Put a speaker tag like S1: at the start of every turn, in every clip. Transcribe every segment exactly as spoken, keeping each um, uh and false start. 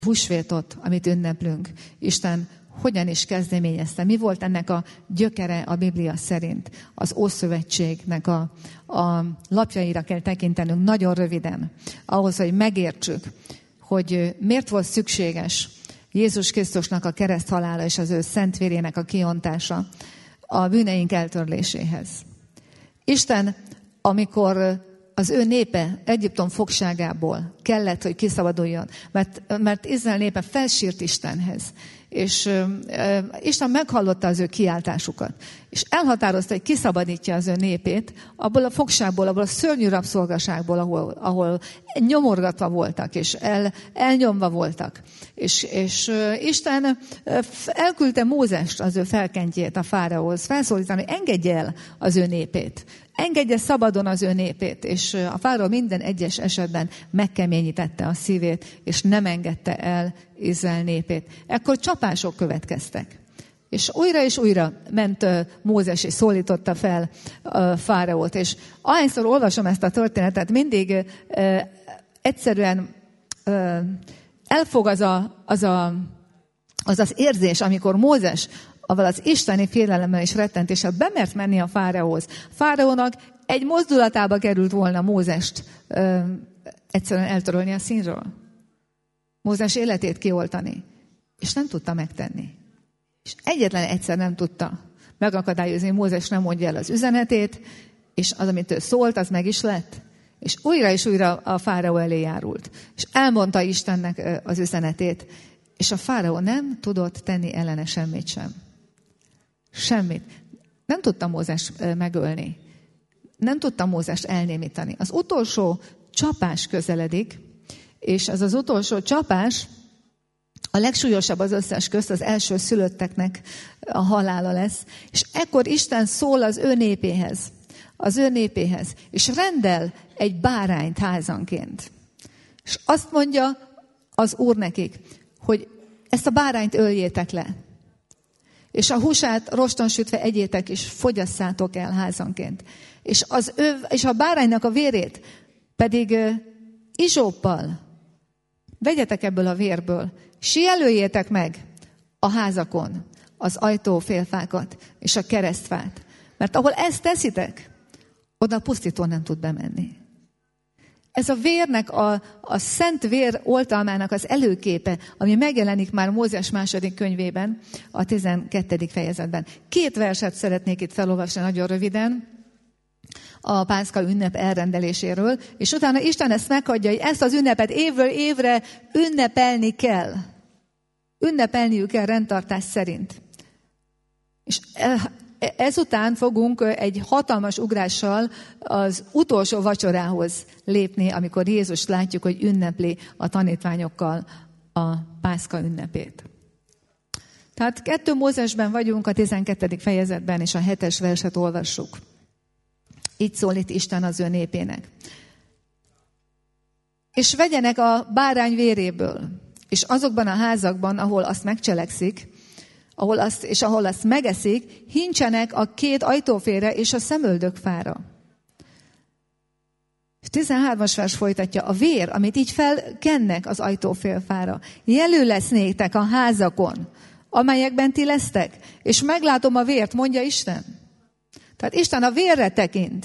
S1: húsvétot, amit ünneplünk, Isten hogyan is kezdeményezte? Mi volt ennek a gyökere a Biblia szerint? Az Ószövetségnek a, a lapjaira kell tekintenünk nagyon röviden, ahhoz, hogy megértsük, hogy miért volt szükséges Jézus Krisztusnak a kereszthalála és az ő szent vérének a kiontása a bűneink eltörléséhez. Isten, amikor az ő népe Egyiptom fogságából kellett, hogy kiszabaduljon, mert, mert Izrael népe felsírt Istenhez, és ö, ö, Isten meghallotta az ő kiáltásukat, és elhatározta, hogy kiszabadítja az ő népét abból a fogságból, abból a szörnyű rabszolgaságból, ahol, ahol nyomorgatva voltak, és el, elnyomva voltak. És, és ö, Isten elküldte Mózest, az ő felkentjét a fáraóhoz, felszólítani, hogy engedje el az ő népét. Engedje szabadon az ő népét, és a fáraó minden egyes esetben megkeményítette a szívét, és nem engedte el Izrael népét. Ekkor csapások következtek. És újra és újra ment Mózes, és szólította fel fáraót. És ahányszor olvasom ezt a történetet, mindig egyszerűen elfog az a, az, a, az az érzés, amikor Mózes avval az isteni félelemmel és rettentéssel bemert menni a fáraóhoz. Fáraónak egy mozdulatába került volna Mózest ö, egyszerűen eltörölni a színről. Mózes életét kioltani. És nem tudta megtenni. És egyetlen egyszer nem tudta megakadályozni, Mózes nem mondja el az üzenetét, és az, amit ő szólt, az meg is lett. És újra és újra a fáraó elé járult. És elmondta Istennek az üzenetét. És a fáraó nem tudott tenni ellene semmit sem. Semmit. Nem tudta Mózes megölni. Nem tudta Mózest elnémítani. Az utolsó csapás közeledik, és ez az utolsó csapás a legsúlyosabb az összes közt, az első szülötteknek a halála lesz. És ekkor Isten szól az ő népéhez, az ő népéhez, és rendel egy bárányt házanként. És azt mondja az Úr nekik, hogy ezt a bárányt öljétek le. És a húsát roston sütve egyétek, és fogyasszátok el házanként. És, az ő, és a báránynak a vérét pedig uh, izsóppal vegyetek ebből a vérből, és jelöljétek meg a házakon az ajtófélfákat és a keresztfát. Mert ahol ezt teszitek, oda pusztító nem tud bemenni. Ez a vérnek, a, a szent vér oltalmának az előképe, ami megjelenik már Mózes második könyvében, a tizenkettedik fejezetben. Két verset szeretnék itt felolvasni nagyon röviden a Pászka ünnep elrendeléséről, és utána Isten ezt meghagyja, hogy ezt az ünnepet évről évre ünnepelni kell. Ünnepelniük kell rendtartás szerint. És ezután fogunk egy hatalmas ugrással az utolsó vacsorához lépni, amikor Jézus látjuk, hogy ünnepli a tanítványokkal a Pászka ünnepét. Tehát kettő Mózesben vagyunk, a tizenkettedik fejezetben, és a hetes verset olvassuk. Így szólít Isten az ő népének. És vegyenek a bárány véréből, és azokban a házakban, ahol azt megcselekszik, ahol azt, és ahol azt megeszik, hincsenek a két ajtófélre és a szemöldökfára. tizenhármas vers folytatja, a vér, amit így felkennek az ajtófélfára, jelő lesz néktek a házakon, amelyekben ti lesztek, és meglátom a vért, mondja Isten. Tehát Isten a vérre tekint.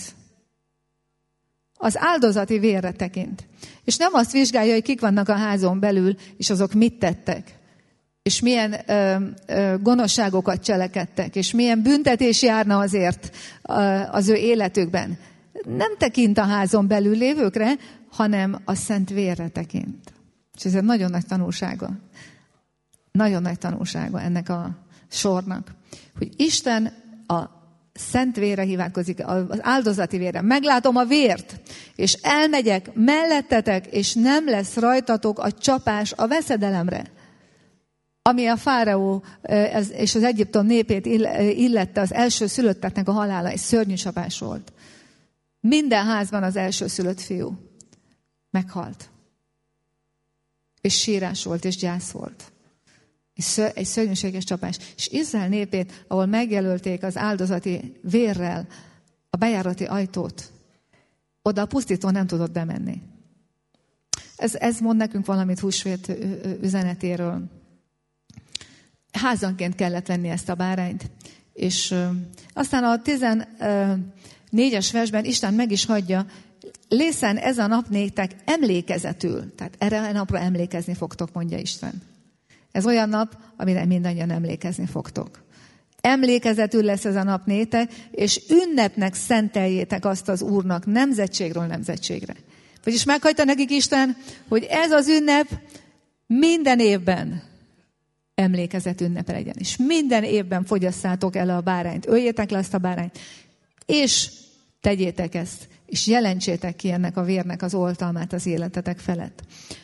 S1: Az áldozati vérre tekint. És nem azt vizsgálja, hogy kik vannak a házon belül, és azok mit tettek. És milyen ö, ö, gonoszságokat cselekedtek, és milyen büntetés járna azért ö, az ő életükben. Nem tekint a házon belül lévőkre, hanem a szent vérre tekint. És ez egy nagyon nagy tanulsága. Nagyon nagy tanulsága ennek a sornak. Hogy Isten a szent vérre hivatkozik, az áldozati vérre. Meglátom a vért, és elmegyek mellettetek, és nem lesz rajtatok a csapás a veszedelemre. Ami a fáraó és az Egyiptom népét illette, az első szülötteknek a halála, egy szörnyű csapás volt. Minden házban az első szülött fiú meghalt. És sírás volt, és gyász volt. Egy szörnyűséges csapás. És Izrael népét, ahol megjelölték az áldozati vérrel a bejárati ajtót, oda a pusztító nem tudott bemenni. Ez, ez mond nekünk valamit húsvét üzenetéről. Házanként kellett venni ezt a bárányt. És ö, aztán a tizennégyes versben Isten meg is hagyja, lészen ez a nap néktek emlékezetül. Tehát erre a napra emlékezni fogtok, mondja Isten. Ez olyan nap, amire mindannyian emlékezni fogtok. Emlékezetül lesz ez a nap néktek, és ünnepnek szenteljétek azt az Úrnak nemzetségről nemzetségre. Vagyis meghagyta nekik Isten, hogy ez az ünnep minden évben emlékezet ünnepe legyen. És minden évben fogyasszátok el a bárányt, öljétek le azt a bárányt, és tegyétek ezt, és jelentsétek ki ennek a vérnek az oltalmát az életetek felett.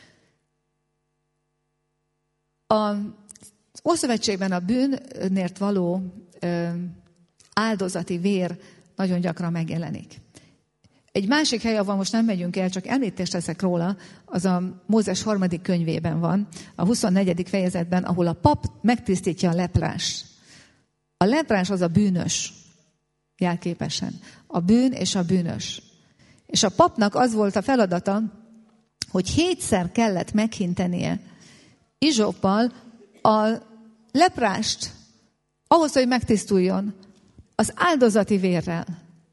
S1: Az Ószövetségben a bűnért való ö, áldozati vér nagyon gyakran megjelenik. Egy másik hely, ahol most nem megyünk el, csak említést teszek róla, az a Mózes harmadik könyvében van, a huszonnegyedik fejezetben, ahol a pap megtisztítja a leprást. A leprás az a bűnös, jelképesen. A bűn és a bűnös. És a papnak az volt a feladata, hogy hétszer kellett meghintenie izsoppal a leprást, ahhoz, hogy megtisztuljon, az áldozati vérrel.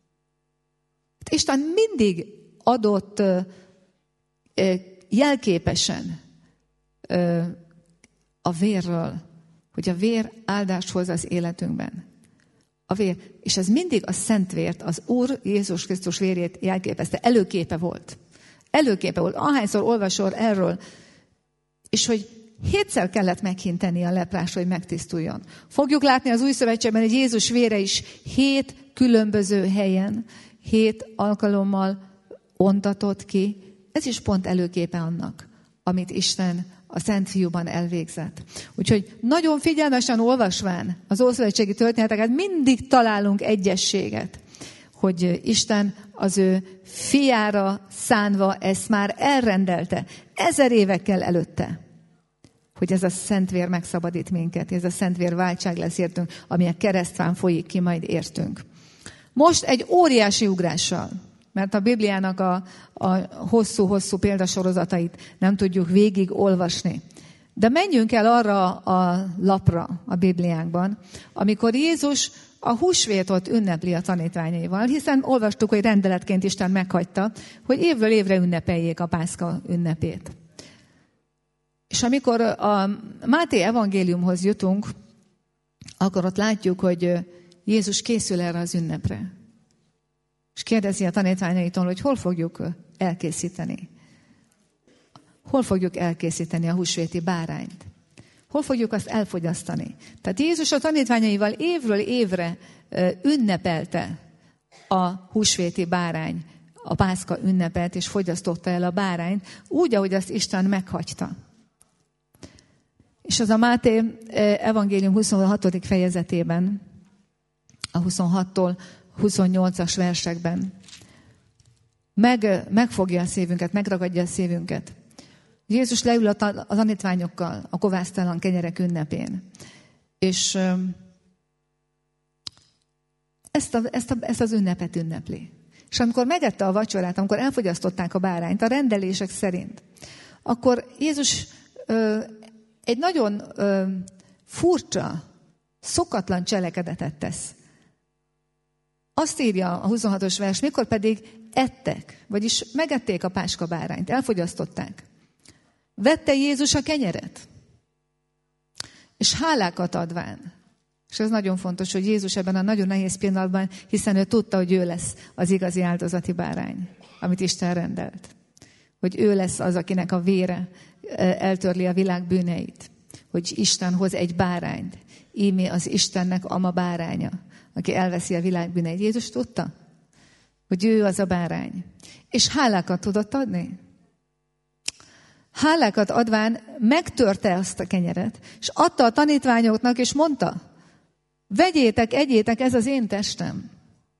S1: Isten mindig adott ö, ö, jelképesen ö, a vérről, hogy a vér áldást hoz az életünkben. A vér. És ez mindig a szent vért, az Úr Jézus Krisztus vérét jelképezte. Előképe volt. Előképe volt. Ahányszor olvasol erről, és hogy hétszer kellett meghinteni a leprás, hogy megtisztuljon. Fogjuk látni az Új Szövetségben, hogy Jézus vére is hét különböző helyen, hét alkalommal ontatott ki. Ez is pont előképe annak, amit Isten a Szent Fiúban elvégzett. Úgyhogy nagyon figyelmesen olvasván az ószövetségi történeteket mindig találunk egyességet, hogy Isten az ő fiára szánva ezt már elrendelte ezer évekkel előtte, hogy ez a szentvér megszabadít minket, ez a szentvér váltság lesz értünk, ami a keresztván folyik ki majd értünk. Most egy óriási ugrással, mert a Bibliának a, a hosszú-hosszú példasorozatait nem tudjuk végig olvasni. De menjünk el arra a lapra a Bibliánkban, amikor Jézus a húsvétot ünnepli a tanítványaival, hiszen olvastuk, hogy rendeletként Isten meghagyta, hogy évről évre ünnepeljék a Pászka ünnepét. És amikor a Máté evangéliumhoz jutunk, akkor ott látjuk, hogy Jézus készül erre az ünnepre. És kérdezi a tanítványaitól, hogy hol fogjuk elkészíteni. Hol fogjuk elkészíteni a húsvéti bárányt? Hol fogjuk azt elfogyasztani? Tehát Jézus a tanítványaival évről évre ünnepelte a húsvéti bárány, a Pászka ünnepet, és fogyasztotta el a bárányt, úgy, ahogy azt Isten meghagyta. És az a Máté evangélium huszonhatodik fejezetében, a huszonhattól huszonnyolcas versekben meg, megfogja a szívünket, megragadja a szívünket. Jézus leül a tanítványokkal a kovásztalan kenyerek ünnepén. És ezt, a, ezt, a, ezt az ünnepet ünnepli. És amikor megette a vacsorát, amikor elfogyasztották a bárányt a rendelések szerint, akkor Jézus ö, egy nagyon ö, furcsa, szokatlan cselekedetet tesz. Azt írja a huszonhatos vers, mikor pedig ettek, vagyis megették a páska bárányt, elfogyasztották. Vette Jézus a kenyeret, és hálákat adván. És ez nagyon fontos, hogy Jézus ebben a nagyon nehéz pillanatban, hiszen ő tudta, hogy ő lesz az igazi áldozati bárány, amit Isten rendelt. Hogy ő lesz az, akinek a vére eltörli a világ bűneit. Hogy Isten hoz egy bárányt. Ímé az Istennek ama báránya, aki elveszi a világ bűneit. Jézus tudta, hogy ő az a bárány. És hálákat tudott adni. Hálákat adván megtörte azt a kenyeret, és adta a tanítványoknak, és mondta, vegyétek, egyétek, ez az én testem.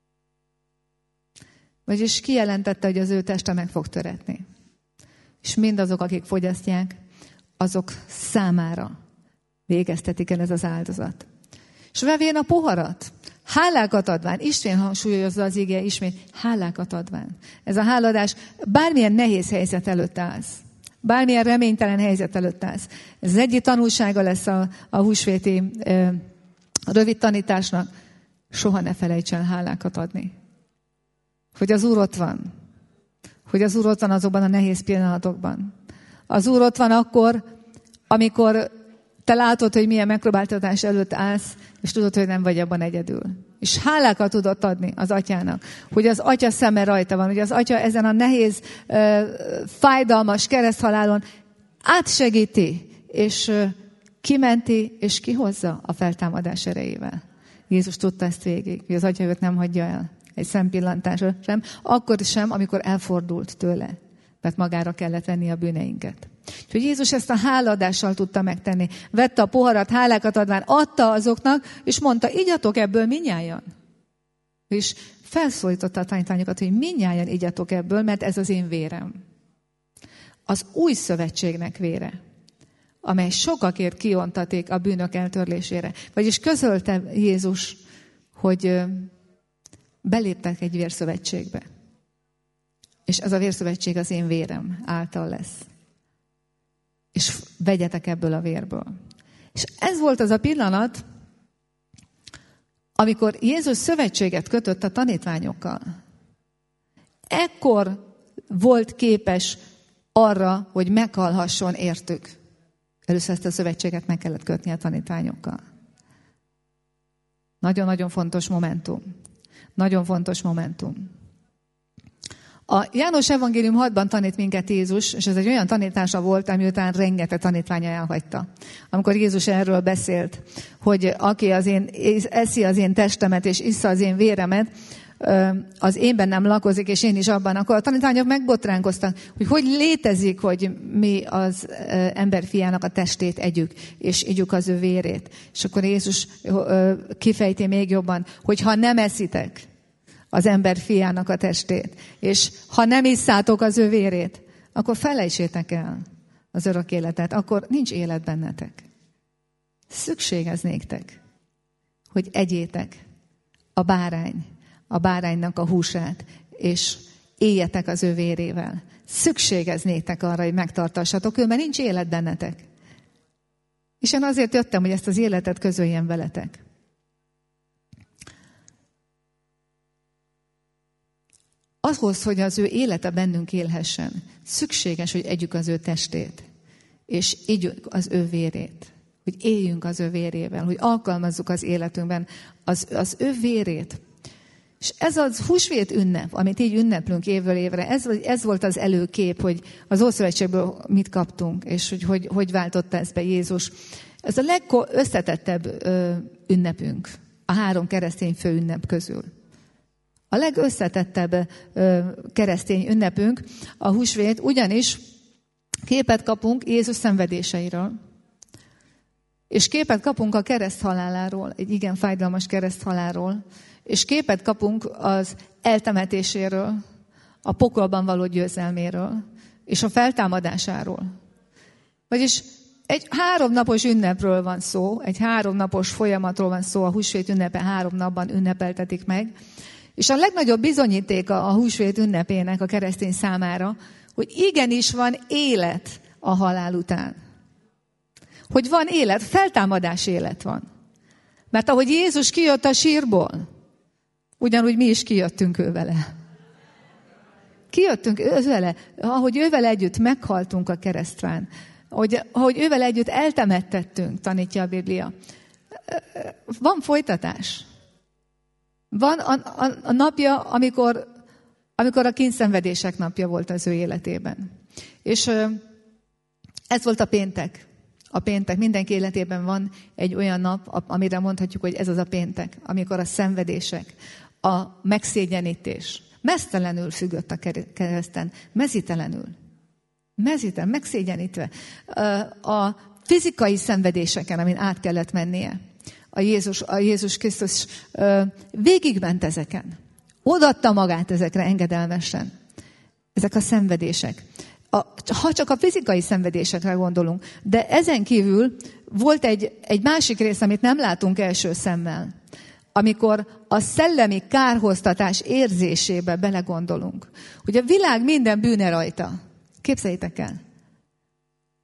S1: Vagyis kijelentette, hogy az ő teste meg fog töretni. És mindazok, akik fogyasztják, azok számára végeztetik el ez az áldozat. És vevén a poharat, hálákat adván, Isten hangsúlyozza az ige ismét, hálákat adván. Ez a háladás bármilyen nehéz helyzet előtt állsz. Bármilyen reménytelen helyzet előtt állsz. Ez egyik tanulsága lesz a, a húsvéti e, rövid tanításnak. Soha ne felejts el hálákat adni. Hogy az Úr ott van. Hogy az Úr ott van azokban a nehéz pillanatokban. Az Úr ott van akkor, amikor te látod, hogy milyen megpróbáltatás előtt állsz, és tudod, hogy nem vagy abban egyedül. És hálákat tudod adni az atyának, hogy az atya szeme rajta van, hogy az atya ezen a nehéz, fájdalmas kereszthalálon átsegíti, és kimenti, és kihozza a feltámadás erejével. Jézus tudta ezt végig, hogy az atya őt nem hagyja el egy szempillantásra sem, akkor sem, amikor elfordult tőle, mert magára kellett venni a bűneinket. Úgyhogy Jézus ezt a hálaadással tudta megtenni. Vette a poharat, hálákat adván, adta azoknak, és mondta, igyatok ebből mindnyájan. És felszólította a tanítványokat, hogy mindnyájan igyatok ebből, mert ez az én vérem. Az új szövetségnek vére, amely sokakért kiontaték a bűnök eltörlésére. Vagyis közölte Jézus, hogy beléptek egy vérszövetségbe. És ez a vérszövetség az én vérem által lesz. És vegyetek ebből a vérből. És ez volt az a pillanat, amikor Jézus szövetséget kötött a tanítványokkal. Ekkor volt képes arra, hogy meghalhasson értük. Először ezt a szövetséget meg kellett kötni a tanítványokkal. Nagyon-nagyon fontos momentum. Nagyon fontos momentum. A János Evangélium hatban tanít minket Jézus, és ez egy olyan tanítása volt, ami után rengeteg tanítványa elhagyta. Amikor Jézus erről beszélt, hogy aki az én, eszi az én testemet, és issza az én véremet, az én bennem lakozik, és én is abban, akkor a tanítványok megbotránkoztak, hogy hogy létezik, hogy mi az ember fiának a testét együk, és igyuk az ő vérét. És akkor Jézus kifejti még jobban, hogy ha nem eszitek az ember fiának a testét, és ha nem isszátok az ő vérét, akkor felejtsétek el az örök életet, akkor nincs élet bennetek. Szükség ez néktek, hogy egyétek a bárány, a báránynak a húsát, és éljetek az ő vérével. Szükség ez néktek arra, hogy megtartassatok ő, mert nincs élet bennetek. És én azért jöttem, hogy ezt az életet közöljem veletek. Ahhoz, hogy az ő élete bennünk élhessen, szükséges, hogy együk az ő testét, és ígyük az ő vérét. Hogy éljünk az ő vérével, hogy alkalmazzuk az életünkben az, az ő vérét. És ez az húsvét ünnep, amit így ünneplünk évről évre, ez, ez volt az előkép, hogy az Ószövetségből mit kaptunk, és hogy, hogy hogy váltotta ezt be Jézus. Ez a legösszetettebb ünnepünk a három keresztény főünnep közül. A legösszetettebb keresztény ünnepünk a húsvét, ugyanis képet kapunk Jézus szenvedéseiről, és képet kapunk a kereszthaláláról, egy igen fájdalmas kereszthalálról, és képet kapunk az eltemetéséről, a pokolban való győzelméről, és a feltámadásáról. Vagyis egy háromnapos ünnepről van szó, egy háromnapos folyamatról van szó, a húsvét ünnepe három napban ünnepeltetik meg, és a legnagyobb bizonyítéka a húsvét ünnepének a keresztény számára, hogy igenis van élet a halál után. Hogy van élet, feltámadás élet van. Mert ahogy Jézus kijött a sírból, ugyanúgy mi is kijöttünk ő vele. Kijöttünk ő vele, ahogy ővel együtt meghaltunk a keresztrán, ahogy, ahogy ővel együtt eltemettettünk, tanítja a Biblia. Van folytatás. Van a, a, a napja, amikor, amikor a kényszenvedések napja volt az ő életében. És ez volt a péntek. A péntek. Mindenki életében van egy olyan nap, amire mondhatjuk, hogy ez az a péntek, amikor a szenvedések, a megszégyenítés meztelenül függött a kereszten, mezitelenül. Mezitelenül, megszégyenítve. A fizikai szenvedéseken, amin át kellett mennie. A Jézus, a Jézus Krisztus végigment ezeken. Odaadta magát ezekre engedelmesen. Ezek a szenvedések. A, ha csak a fizikai szenvedésekre gondolunk, de ezen kívül volt egy, egy másik rész, amit nem látunk első szemmel. Amikor a szellemi kárhoztatás érzésébe belegondolunk. Hogy a világ minden bűne rajta. Képzeljétek el.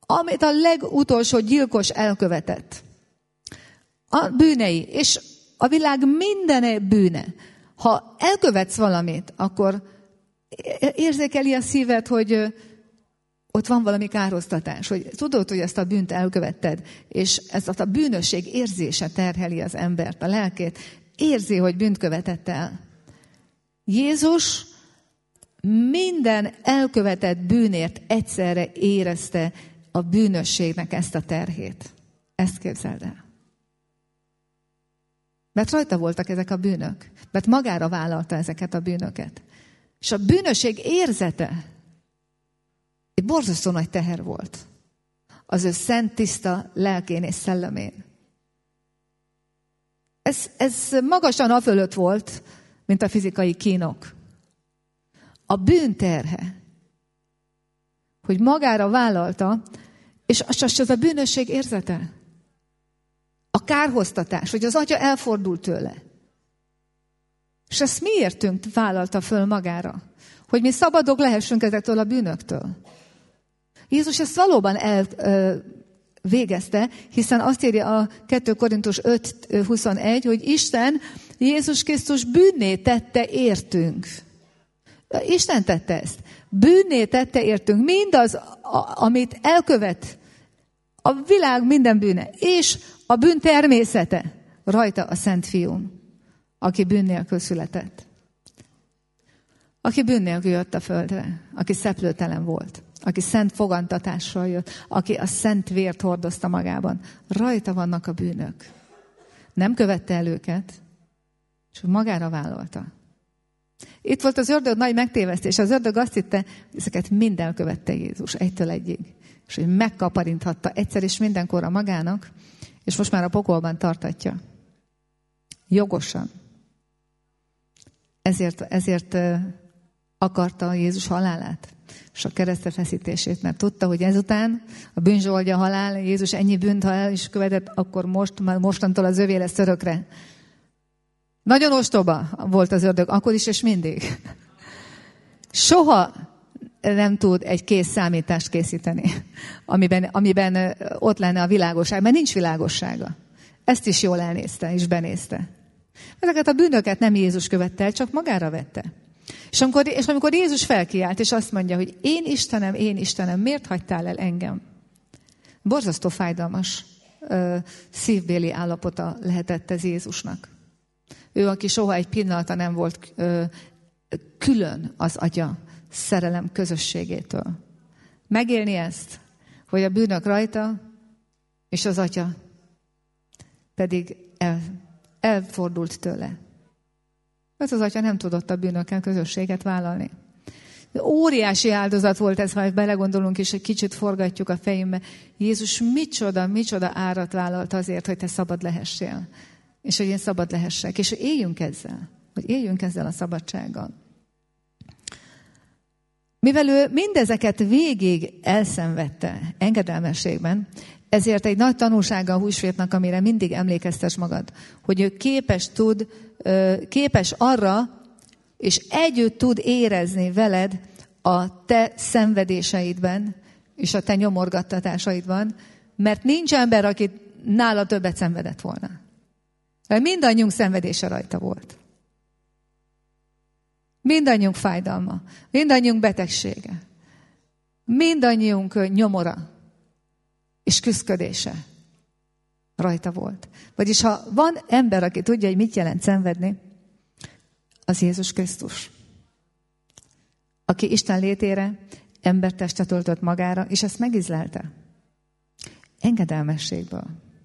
S1: amit a legutolsó gyilkos elkövetett. A bűnei, és a világ minden bűne. Ha elkövetsz valamit, akkor érzékeli a szíved, hogy ott van valami károsztatás, hogy tudod, hogy ezt a bűnt elkövetted, és ez a bűnösség érzése terheli az embert, a lelkét. Érzi, hogy bűnt követett el. Jézus minden elkövetett bűnért egyszerre érezte a bűnösségnek ezt a terhét. Ezt képzeld el. Mert rajta voltak ezek a bűnök. Mert magára vállalta ezeket a bűnöket. És a bűnösség érzete egy borzasztó nagy teher volt. Az ő szent, tiszta lelkén és szellemén. Ez, ez magasan afölött volt, mint a fizikai kínok. A bűn terhe, hogy magára vállalta, és az a bűnösség érzete. A kárhoztatás, hogy az atya elfordult tőle. És ezt miértünk vállalta föl magára? Hogy mi szabadok lehessünk ezektől a bűnöktől. Jézus ezt valóban elvégezte, hiszen azt írja a kettő Korintus öt huszonegy, hogy Isten Jézus Krisztus bűnné tette értünk. Isten tette ezt. Bűnné tette értünk mindaz, amit elkövet a világ minden bűne, és a bűn természete rajta a Szent Fiún, aki bűn nélkül született. Aki bűn nélkül jött a földre, aki szeplőtelen volt, aki szent fogantatással jött, aki a szent vért hordozta magában. Rajta vannak a bűnök. Nem követte el őket, és magára vállalta. Itt volt az ördög nagy megtévesztés. Az ördög azt hitte, ezeket mind elkövette Jézus, egytől egyig. És hogy megkaparinthatta egyszer és mindenkorra magának, és most már a pokolban tartatja. Jogosan. Ezért, ezért akarta Jézus halálát, és a keresztre feszítését, mert tudta, hogy ezután a bűnzsoldja halál, Jézus ennyi bűnt, ha el is követett, akkor most, mostantól az övé lesz örökre. Nagyon ostoba volt az ördög, akkor is és mindig. Soha nem tud egy kész számítást készíteni, amiben, amiben ott lenne a világosság, mert nincs világossága. Ezt is jól elnézte, és benézte. Ezeket a bűnöket nem Jézus követte el, csak magára vette. És amikor, és amikor Jézus felkiált, és azt mondja, hogy én Istenem, én Istenem, miért hagytál el engem? Borzasztó fájdalmas ö, szívbéli állapota lehetett ez Jézusnak. Ő, aki soha egy pillanata nem volt ö, külön az Atya szerelem közösségétől. Megélni ezt, hogy a bűnök rajta, és az Atya pedig el, elfordult tőle. Mert az Atya nem tudott a bűnökkel közösséget vállalni. Óriási áldozat volt ez, ha belegondolunk, és egy kicsit forgatjuk a fejünkbe. Jézus micsoda, micsoda árat vállalt azért, hogy te szabad lehessél. És hogy én szabad lehessek. És hogy éljünk ezzel. Hogy éljünk ezzel a szabadsággal. Mivel ő mindezeket végig elszenvedte engedelmességben, ezért egy nagy tanulsága a húsvétnak, amire mindig emlékeztes magad, hogy ő képes tud, képes arra, és együtt tud érezni veled a te szenvedéseidben, és a te nyomorgattatásaidban, mert nincs ember, aki nála többet szenvedett volna. Mert mindannyiunk szenvedése rajta volt. Mindannyiunk fájdalma, mindannyiunk betegsége, mindannyiunk nyomora és küszködése rajta volt. Vagyis ha van ember, aki tudja, hogy mit jelent szenvedni, az Jézus Krisztus, aki Isten létére embertestet öltött magára, és ezt megizlelte. Engedelmességből.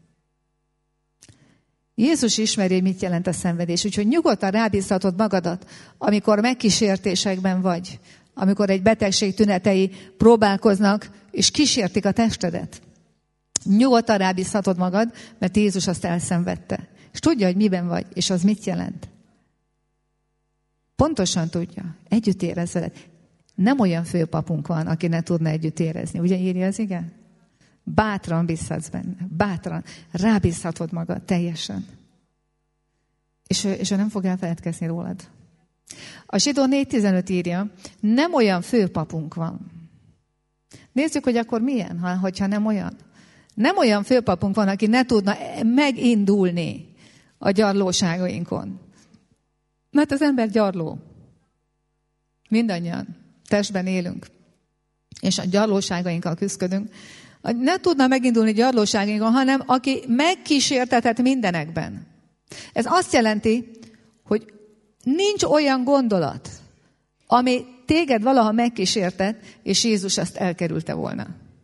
S1: Jézus ismeri, hogy mit jelent a szenvedés, úgyhogy nyugodtan rábízhatod magadat, amikor megkísértésekben vagy, amikor egy betegség tünetei próbálkoznak, és kísértik a testedet. Nyugodtan rábízhatod magad, mert Jézus azt elszenvedte. És tudja, hogy miben vagy, és az mit jelent. Pontosan tudja. Együtt érez veled. Nem olyan főpapunk van, aki ne tudna együtt érezni. Ugye írja az ige? Bátran bízhatsz benne. Bátran. Rábízhatod magad teljesen. És ő, és ő nem fog elfeledkezni rólad. A Zsidó négy tizenöt írja, nem olyan főpapunk van. Nézzük, hogy akkor milyen, ha, hogyha nem olyan. Nem olyan főpapunk van, aki ne tudna megindulni a gyarlóságainkon. Mert az ember gyarló. Mindannyian testben élünk. És a gyarlóságainkkal küzdködünk. Ne tudna megindulni gyarlóságainkon, hanem aki megkísértetett mindenekben. Ez azt jelenti, hogy nincs olyan gondolat, ami téged valaha megkísértett, és Jézus azt elkerülte volna.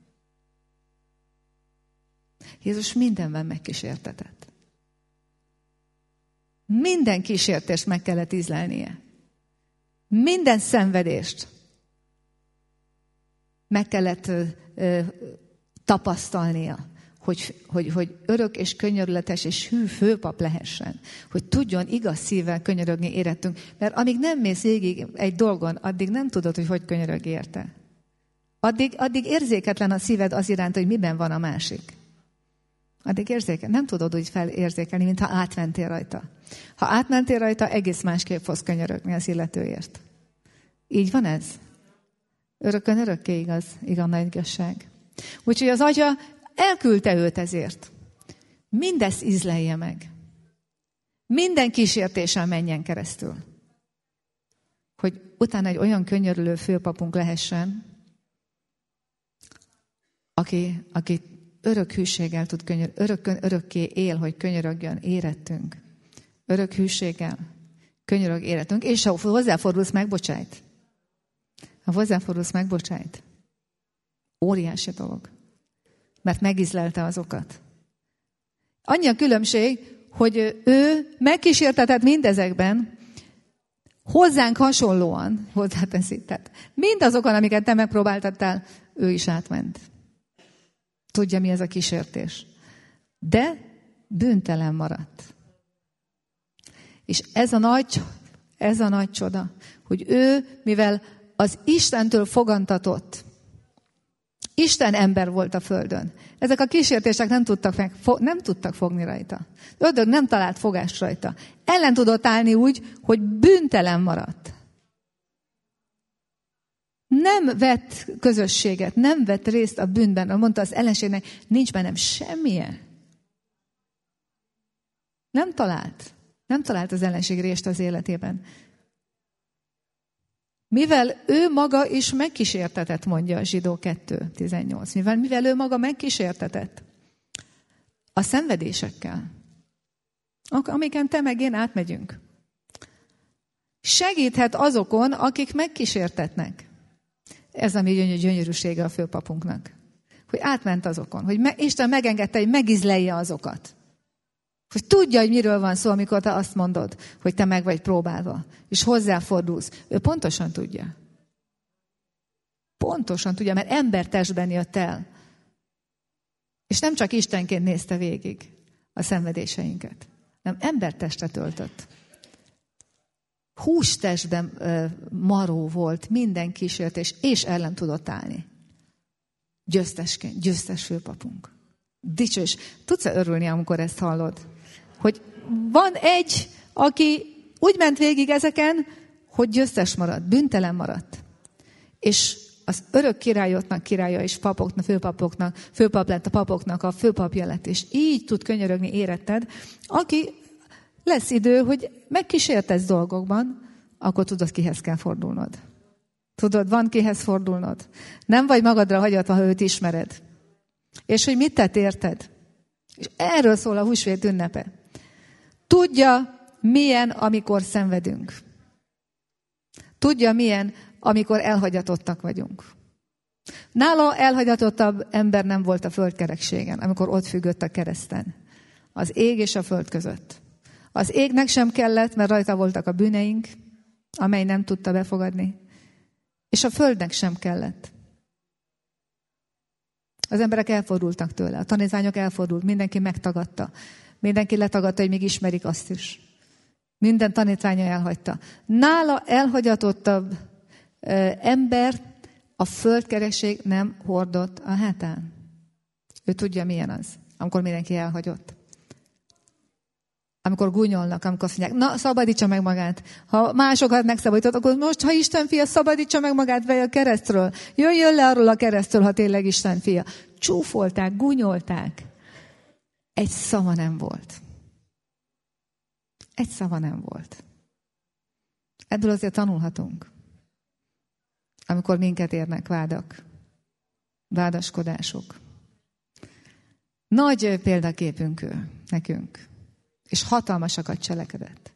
S1: Jézus mindenben megkísértetett. Minden kísértést meg kellett ízlelnie. Minden szenvedést meg kellett ö, ö, tapasztalnia, hogy, hogy, hogy örök és könyörületes és hű főpap lehessen. Hogy tudjon igaz szívvel könyörögni érettünk. Mert amíg nem mész végig egy dolgon, addig nem tudod, hogy hogy könyörög érte. Addig, addig érzéketlen a szíved az iránt, hogy miben van a másik. Addig érzékel. Nem tudod úgy felérzékelni, mintha átmentél rajta. Ha átmentél rajta, egész másképp fogsz könyörögni az illetőért. Így van ez? Örökön örökké igaz, igaz nagy igazság. Úgyhogy az Atya elküldte őt ezért. Mindezt ízlelje meg. Minden kísértéssel menjen keresztül. Hogy utána egy olyan könyörülő főpapunk lehessen, aki, aki örök hűséggel tud könyör, örökön örökké él, hogy könyörögjön érettünk. Örök hűséggel könyörög érettünk, és ha hozzáfordulsz, megbocsájt. Ha hozzáfordulsz, megbocsájt. Óriási dolog. Mert megízlelte azokat. Annyi a különbség, hogy ő megkísértetett mindezekben, hozzánk hasonlóan, hozzáteszi. Tehát mindazokon, amiket te megpróbáltattál, ő is átment. Tudja, mi ez a kísértés. De bűntelen maradt. És ez a nagy, ez a nagy csoda, hogy ő, mivel az Istentől fogantatott, Isten ember volt a földön. Ezek a kísértések nem tudtak, meg, fo, nem tudtak fogni rajta. Ördög nem talált fogást rajta. Ellen tudott állni úgy, hogy bűntelen maradt. Nem vett közösséget, nem vett részt a bűnben. Mondta az ellenségnek, nincs bennem semmije. Nem talált. Nem talált az ellenség részt az életében. Mivel ő maga is megkísértetett, mondja a Zsidó kettő tizennyolc. Mivel, mivel ő maga megkísértetett a szenvedésekkel, amiken te meg én átmegyünk. Segíthet azokon, akik megkísértetnek. Ez a mi gyönyörűsége a főpapunknak. Hogy átment azokon. Hogy me, Isten megengedte, hogy megizlelje azokat. Hogy tudja, hogy miről van szó, amikor te azt mondod, hogy te meg vagy próbálva. És hozzáfordulsz. Ő pontosan tudja. Pontosan tudja, mert embertestben jött el. És nem csak Istenként nézte végig a szenvedéseinket, hanem embertestet öltött. Hústestben maró volt minden kísértés, és ellen tudott állni. Győztesként, győztes főpapunk. Dicsős. Tudsz-e örülni, amikor ezt hallod? Hogy van egy, aki úgy ment végig ezeken, hogy győztes maradt, bűntelen maradt. És az örök királyoknak királya és papoknak, főpapoknak, főpap lett a papoknak a főpapja lett, és így tud könyörögni éretted, aki lesz idő, hogy megkísértesz dolgokban, akkor tudod, kihez kell fordulnod. Tudod, van kihez fordulnod. Nem vagy magadra hagyatva, ha őt ismered. És hogy mit tett érted? És erről szól a húsvét ünnepe. Tudja, milyen, amikor szenvedünk. Tudja, milyen, amikor elhagyatottak vagyunk. Nála elhagyatottabb ember nem volt a földkerekségen, amikor ott függött a kereszten. Az ég és a föld között. Az égnek sem kellett, mert rajta voltak a bűneink, amely nem tudta befogadni. És a földnek sem kellett. Az emberek elfordultak tőle, a tanítványok elfordult, mindenki megtagadta. Mindenki letagadta, hogy még ismerik azt is. Minden tanítványa elhagyta. Nála elhagyatottabb ö, ember a földkerekség nem hordott a hátán. Ő tudja, milyen az, amikor mindenki elhagyott. amikor gúnyolnak, amikor azt mondják, na, szabadítsa meg magát. Ha másokat megszabadított, akkor most, ha Isten fia, szabadítsa meg magát vele a keresztről. Jöjjön le arról a keresztről, ha tényleg Isten fia. Csúfolták, gúnyolták. Egy szava nem volt. Egy szava nem volt. Ebből azért tanulhatunk. Amikor minket érnek vádak, vádaskodások. Nagy példaképünk ő, nekünk. És hatalmasakat cselekedett.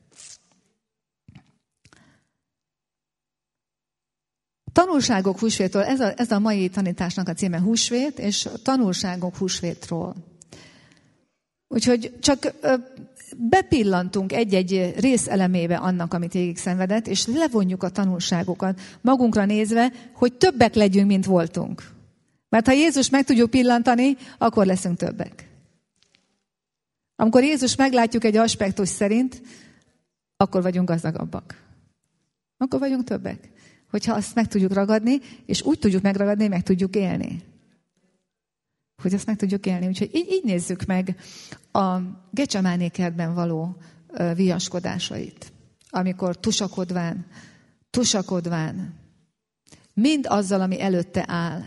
S1: Tanulságok húsvétról, ez a, ez a mai tanításnak a címe húsvét, és tanulságok húsvétról. Úgyhogy csak bepillantunk egy-egy részelemébe annak, amit végig szenvedett, és levonjuk a tanulságokat magunkra nézve, hogy többek legyünk, mint voltunk. Mert ha Jézus meg tudjuk pillantani, akkor leszünk többek. Amikor Jézus meglátjuk egy aspektus szerint, akkor vagyunk gazdagabbak. Akkor vagyunk többek. Hogyha azt meg tudjuk ragadni, és úgy tudjuk megragadni, meg tudjuk élni. Hogy azt meg tudjuk élni. Úgyhogy így, így nézzük meg a Gecsemáné kertben való uh, viaskodásait. Amikor tusakodván, tusakodván, mind azzal, ami előtte áll.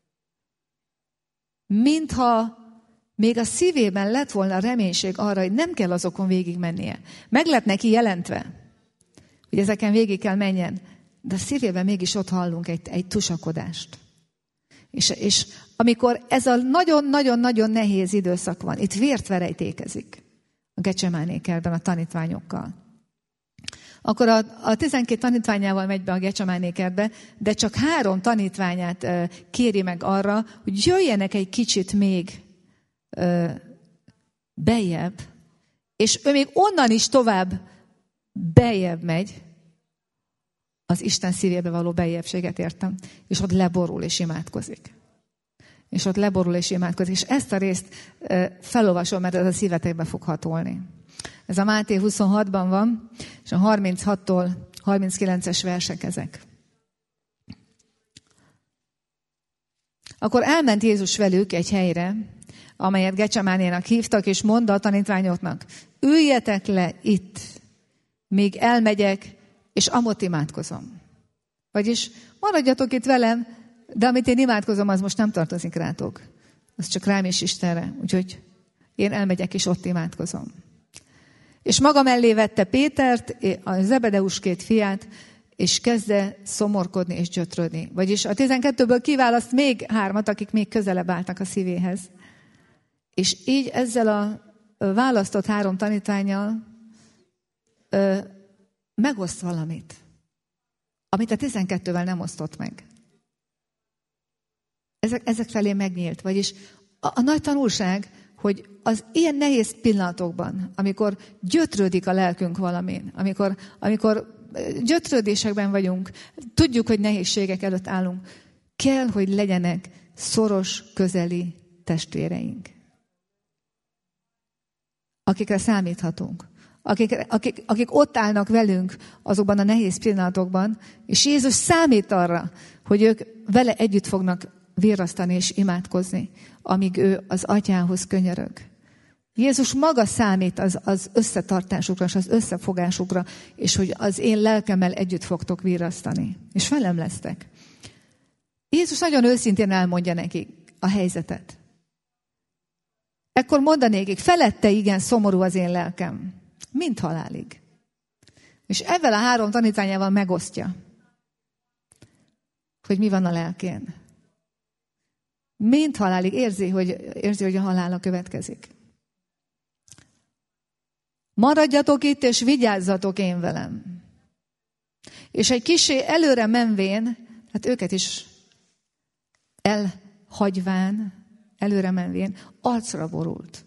S1: Mintha még a szívében lett volna reménység arra, hogy nem kell azokon végig mennie. Meg lett neki jelentve, hogy ezeken végig kell menjen, de a szívében mégis ott hallunk egy, egy tusakodást. És, és amikor ez a nagyon-nagyon-nagyon nehéz időszak van, itt vért verejtékezik a Gecsemáné kertben a tanítványokkal. Akkor a, a tizenkét tanítványával megy be a Gecsemáné kertbe, de csak három tanítványát uh, kéri meg arra, hogy jöjjenek egy kicsit még uh, bejebb, és ő még onnan is tovább bejebb megy, az Isten szívébe való bejebbséget értem, és ott leborul és imádkozik. És ott leborul és imádkozik. És ezt a részt uh, felolvasom, mert ez a szívetekbe fog hatolni. Ez a Máté huszonhatban van, és a harminchattól harminckilences versek ezek. Akkor elment Jézus velük egy helyre, amelyet Gecsemánénak hívtak, és mondta a tanítványoknak, üljetek le itt, míg elmegyek, és amott imádkozom. Vagyis maradjatok itt velem, de amit én imádkozom, az most nem tartozik rátok. Az csak rám és Istenre. Úgyhogy én elmegyek, és ott imádkozom. És maga mellé vette Pétert, a Zebedeus két fiát, és kezdte szomorkodni és gyötrődni. Vagyis a tizenkettőből kiválaszt még hármat, akik még közelebb álltak a szívéhez. És így ezzel a választott három tanítvánnyal ö, megoszt valamit, amit a tizenkettővel nem osztott meg. Ezek, ezek felé megnyílt. Vagyis a, a nagy tanulság, hogy az ilyen nehéz pillanatokban, amikor gyötrődik a lelkünk valamin, amikor, amikor gyötrődésekben vagyunk, tudjuk, hogy nehézségek előtt állunk, kell, hogy legyenek szoros, közeli testvéreink, akikre számíthatunk, akik, akik, akik ott állnak velünk azokban a nehéz pillanatokban, és Jézus számít arra, hogy ők vele együtt fognak virrasztani és imádkozni, amíg ő az atyához könyörög. Jézus maga számít az, az összetartásukra, és az összefogásukra, és hogy az én lelkemmel együtt fogtok virrasztani. És velem lesztek. Jézus nagyon őszintén elmondja nekik a helyzetet. Ekkor mondanékik, felette igen szomorú az én lelkem, mint halálig. És ezzel a három tanítványával megosztja, hogy mi van a lelkén. Mint halálig érzi, hogy, érzi, hogy a halála következik. Maradjatok itt, és vigyázzatok én velem. És egy kissé előre menvén, hát őket is elhagyván, előre menvén, arcra borult.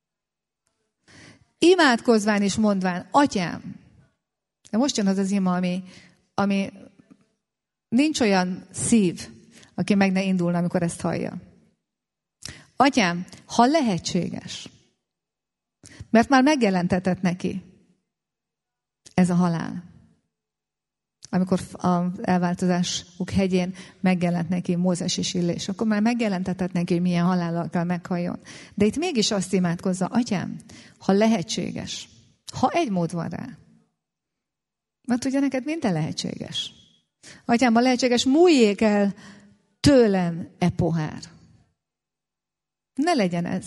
S1: Imádkozván és mondván, atyám, de most jön az az ima, ami, ami nincs olyan szív, aki meg ne indulna, amikor ezt hallja. Atyám, ha lehetséges, mert már megjelentetett neki ez a halál. Amikor az elváltozásuk hegyén megjelent neki Mózes és Illés, akkor már megjelentetett neki, hogy milyen halállal kell meghalljon. De itt mégis azt imádkozza, atyám, ha lehetséges, Ha egy mód van rá. Mert ugye neked minden lehetséges. Atyám, ha lehetséges, múljék el tőlem e pohár. Ne legyen ez.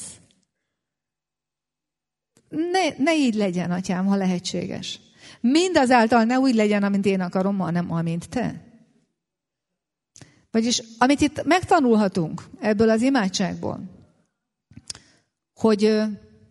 S1: Ne, ne így legyen, atyám, ha lehetséges. Mindazáltal ne úgy legyen, amint én akarom, hanem amint te. Vagyis, amit itt megtanulhatunk ebből az imádságból, hogy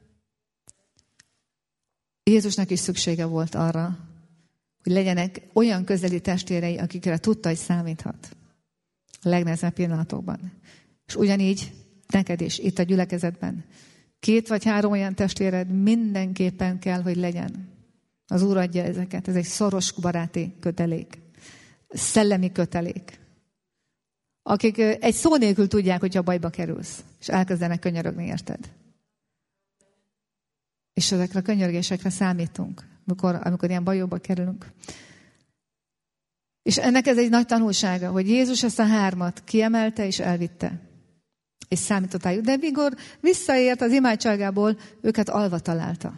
S1: Jézusnak is szüksége volt arra, hogy legyenek olyan közeli testvérei, akikre tudta, hogy számíthat a legnehezebb pillanatokban. És ugyanígy neked is, itt a gyülekezetben. Két vagy három olyan testvéred mindenképpen kell, hogy legyen. Az Úr adja ezeket. Ez egy szoros baráti kötelék. Szellemi kötelék. Akik egy szó nélkül tudják, hogyha bajba kerülsz, és elkezdenek könyörögni, érted? És ezekre a könyörgésekre számítunk, amikor, amikor ilyen bajokba kerülünk. És ennek ez egy nagy tanulsága, hogy Jézus ezt a hármat kiemelte és elvitte. És számított rájuk. De mikor visszaért az imádságából, őket alva találta.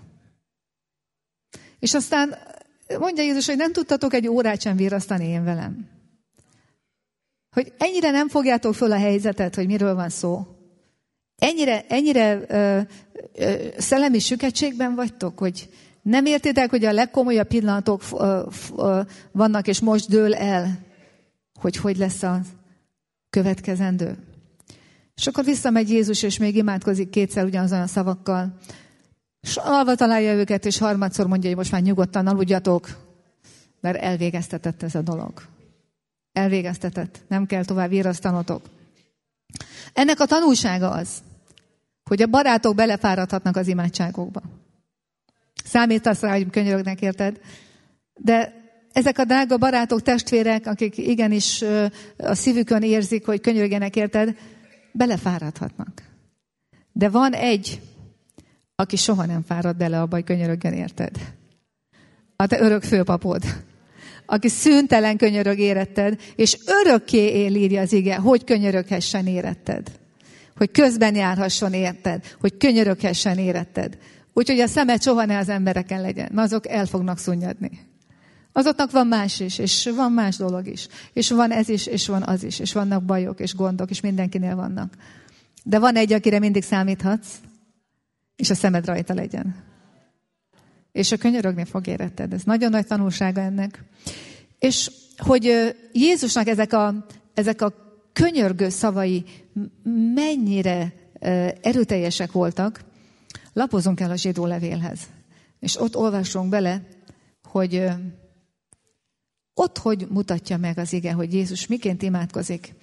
S1: És aztán mondja Jézus, hogy nem tudtatok egy órát sem virrasztani én velem. Hogy ennyire nem fogjátok föl a helyzetet, hogy miről van szó. Ennyire, ennyire ö, ö, szellemi süketségben vagytok, hogy nem értitek, hogy a legkomolyabb pillanatok ö, ö, vannak, és most dől el, hogy hogy lesz a következendő. És akkor visszamegy Jézus, és még imádkozik kétszer ugyanazon a szavakkal. És alva találja őket, és harmadszor mondja, hogy most már nyugodtan aludjatok, mert elvégeztetett ez a dolog. Elvégeztetett. Nem kell tovább virrasztanotok. Ennek a tanulsága az, hogy a barátok belefáradhatnak az imádságokba. Számítasz rá, hogy könyörögnek, érted? De ezek a drága barátok, testvérek, akik igenis a szívükön érzik, hogy könyörögjenek, érted, belefáradhatnak. De van egy, aki soha nem fárad bele abba, hogy könyörögjen, érted? A te örök főpapod. Aki szüntelen könyörög, éretted, és örökké él, írja az ige, hogy könyöröghessen, éretted. Hogy közben járhasson, érted. Hogy könyöröghessen, éretted. Úgyhogy a szemed soha ne az embereken legyen, mert azok el fognak szunnyadni. Azoknak van más is, és van más dolog is. És van ez is, és van az is. És vannak bajok, és gondok, és mindenkinél vannak. De van egy, akire mindig számíthatsz, és a szemed rajta legyen. És a könyörögni fog, éretted. Ez nagyon nagy tanulsága ennek. És hogy Jézusnak ezek a, ezek a könyörgő szavai mennyire erőteljesek voltak, lapozunk el a zsidó levélhez. És ott olvasunk bele, hogy ott hogy mutatja meg az ige, hogy Jézus miként imádkozik.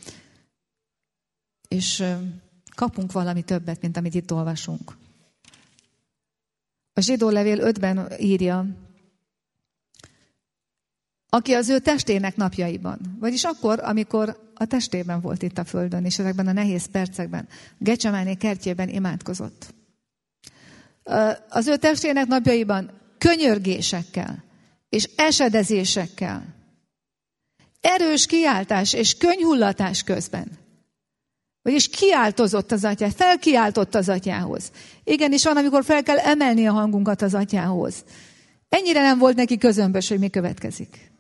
S1: És kapunk valami többet, mint amit itt olvasunk. A zsidó levél ötben írja, aki az ő testének napjaiban, vagyis akkor, amikor a testében volt itt a földön, és ezekben a nehéz percekben, Gecsemáné kertjében imádkozott. Az ő testének napjaiban könyörgésekkel és esedezésekkel, erős kiáltás és könyhullatás közben. Vagyis kiáltozott az atyához, felkiáltott az atyához. Igenis van, amikor fel kell emelni a hangunkat az atyához. Ennyire nem volt neki közömbös, hogy mi következik.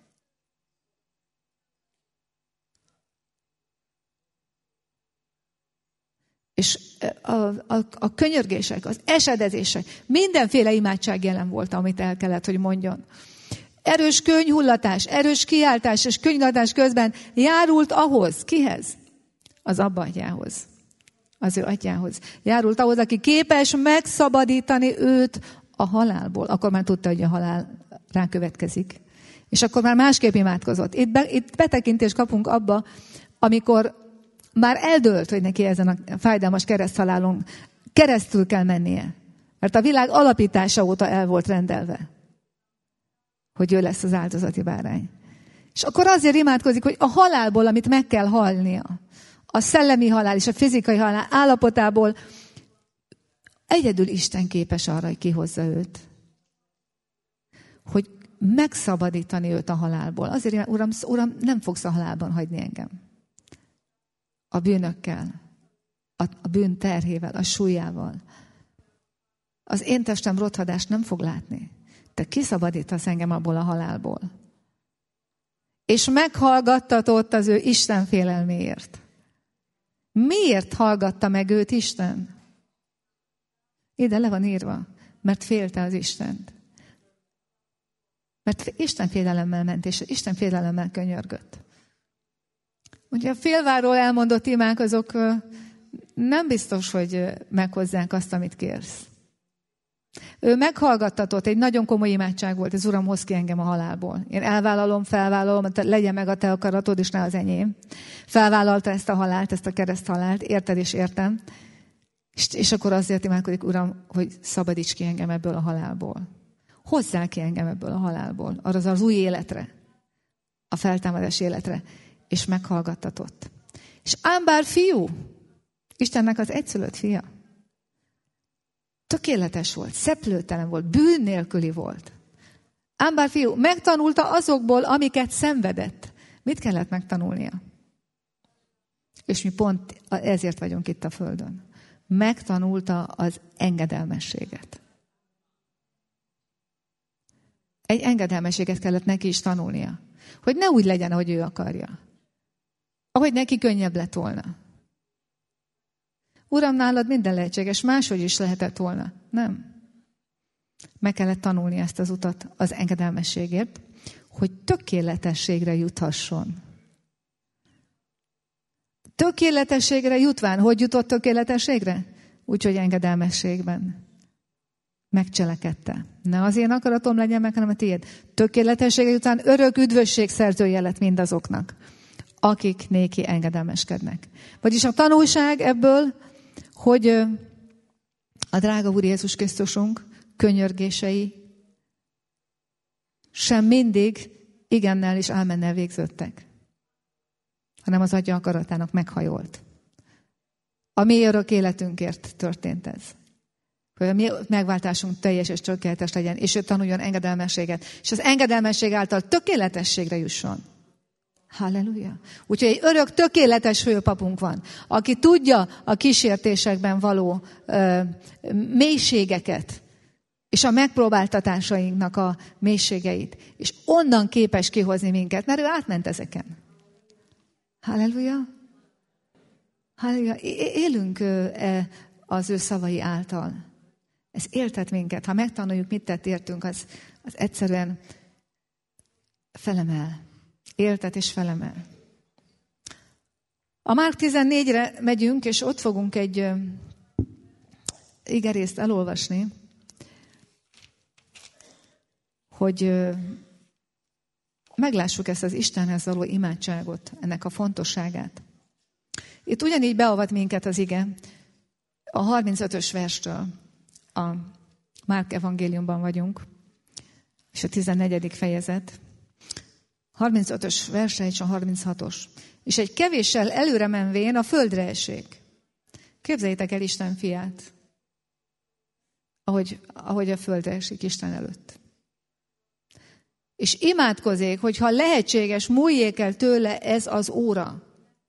S1: És a, a, a könyörgések, az esedezések, mindenféle imádság jelen volt, amit el kellett, hogy mondjon. Erős könyhullatás, erős kiáltás és könyhullatás közben járult ahhoz, kihez? Az Abba atyához, az ő atyához. Járult ahhoz, aki képes megszabadítani őt a halálból. Akkor már tudta, hogy a halál rákövetkezik. És akkor már másképp imádkozott. Itt, be, itt betekintést kapunk abba, amikor már eldőlt, hogy neki ezen a fájdalmas kereszthalálon keresztül kell mennie. Mert a világ alapítása óta el volt rendelve, hogy ő lesz az áldozati bárány. És akkor azért imádkozik, hogy a halálból, amit meg kell halnia, a szellemi halál és a fizikai halál állapotából egyedül Isten képes arra, hogy kihozza őt. Hogy megszabadítani őt a halálból. Azért, uram, uram, nem fogsz a halálban hagyni engem. A bűnökkel, a, a bűn terhével, a súlyával. Az én testem rothadást nem fog látni. te kiszabadítasz engem abból a halálból. És meghallgattatott az ő Isten félelméért. Miért hallgatta meg őt Isten? Ide le van írva, mert félte az Istent. Mert Isten félelemmel ment, és Isten félelemmel könyörgött. Ugye a félváról elmondott imák, azok nem biztos, hogy meghozzák azt, amit kérsz. Ő meghallgattatott, egy nagyon komoly imádság volt, ez Uram, hozz ki engem a halálból. Én elvállalom, felvállalom, legyen meg a te akaratod, és ne az enyém. Felvállalta ezt a halált, ezt a kereszthalált, érted és értem. És, és akkor azért imádkodik, Uram, hogy szabadíts ki engem ebből a halálból. Hozzá ki engem ebből a halálból, arra az új életre, a feltámadás életre. És meghallgattatott. És ám bár fiú, Istennek az egyszülött fia, tökéletes volt, szeplőtelen volt, bűn nélküli volt. Ám bár fiú, megtanulta azokból, amiket szenvedett. Mit kellett megtanulnia? És mi pont ezért vagyunk itt a földön. Megtanulta az engedelmességet. Egy engedelmességet kellett neki is tanulnia. Hogy ne úgy legyen, ahogy ő akarja. Ahogy neki könnyebb lett volna. Uram, nálad minden lehetséges, máshogy is lehetett volna. Nem. Meg kellett tanulni ezt az utat az engedelmességért, hogy tökéletességre juthasson. Tökéletességre jutván, hogy jutott tökéletességre? Úgyhogy engedelmességben. Megcselekedte. Ne az én akaratom legyen meg, hanem a tiéd. Tökéletességre jutván örök üdvösség szerzője lett mindazoknak, akik néki engedelmeskednek. Vagyis a tanulság ebből, hogy a drága Úr Jézus Krisztusunk könyörgései sem mindig igennel és ámennel végződtek, hanem az Atya akaratának meghajolt. A mi örök életünkért történt ez. Hogy a mi megváltásunk teljes és tökéletes legyen, és ő tanuljon engedelmességet, és az engedelmesség által tökéletességre jusson. Halleluja. Úgyhogy egy örök, tökéletes főpapunk van, aki tudja a kísértésekben való ö, mélységeket, és a megpróbáltatásainknak a mélységeit, és onnan képes kihozni minket, mert ő átment ezeken. Halleluja. Halleluja. Élünk az ő szavai által. Ez éltet minket. Ha megtanuljuk, mit tett értünk, az, az egyszerűen felemel. Éltet és felemel. A Márk tizennégyre megyünk, és ott fogunk egy igerészt elolvasni, hogy meglássuk ezt az Istenhez való imádságot, ennek a fontosságát. Itt ugyanígy beavat minket az ige a harmincötös verstől. A Márk evangéliumban vagyunk, és a tizennegyedik fejezet. harmincötös verse és a harminchatos. És egy kevéssel előre menvén a földre esik. Képzeljétek el Isten fiát, ahogy, ahogy a földre esik Isten előtt. És imádkozik, hogy ha lehetséges, múljék el tőle ez az óra.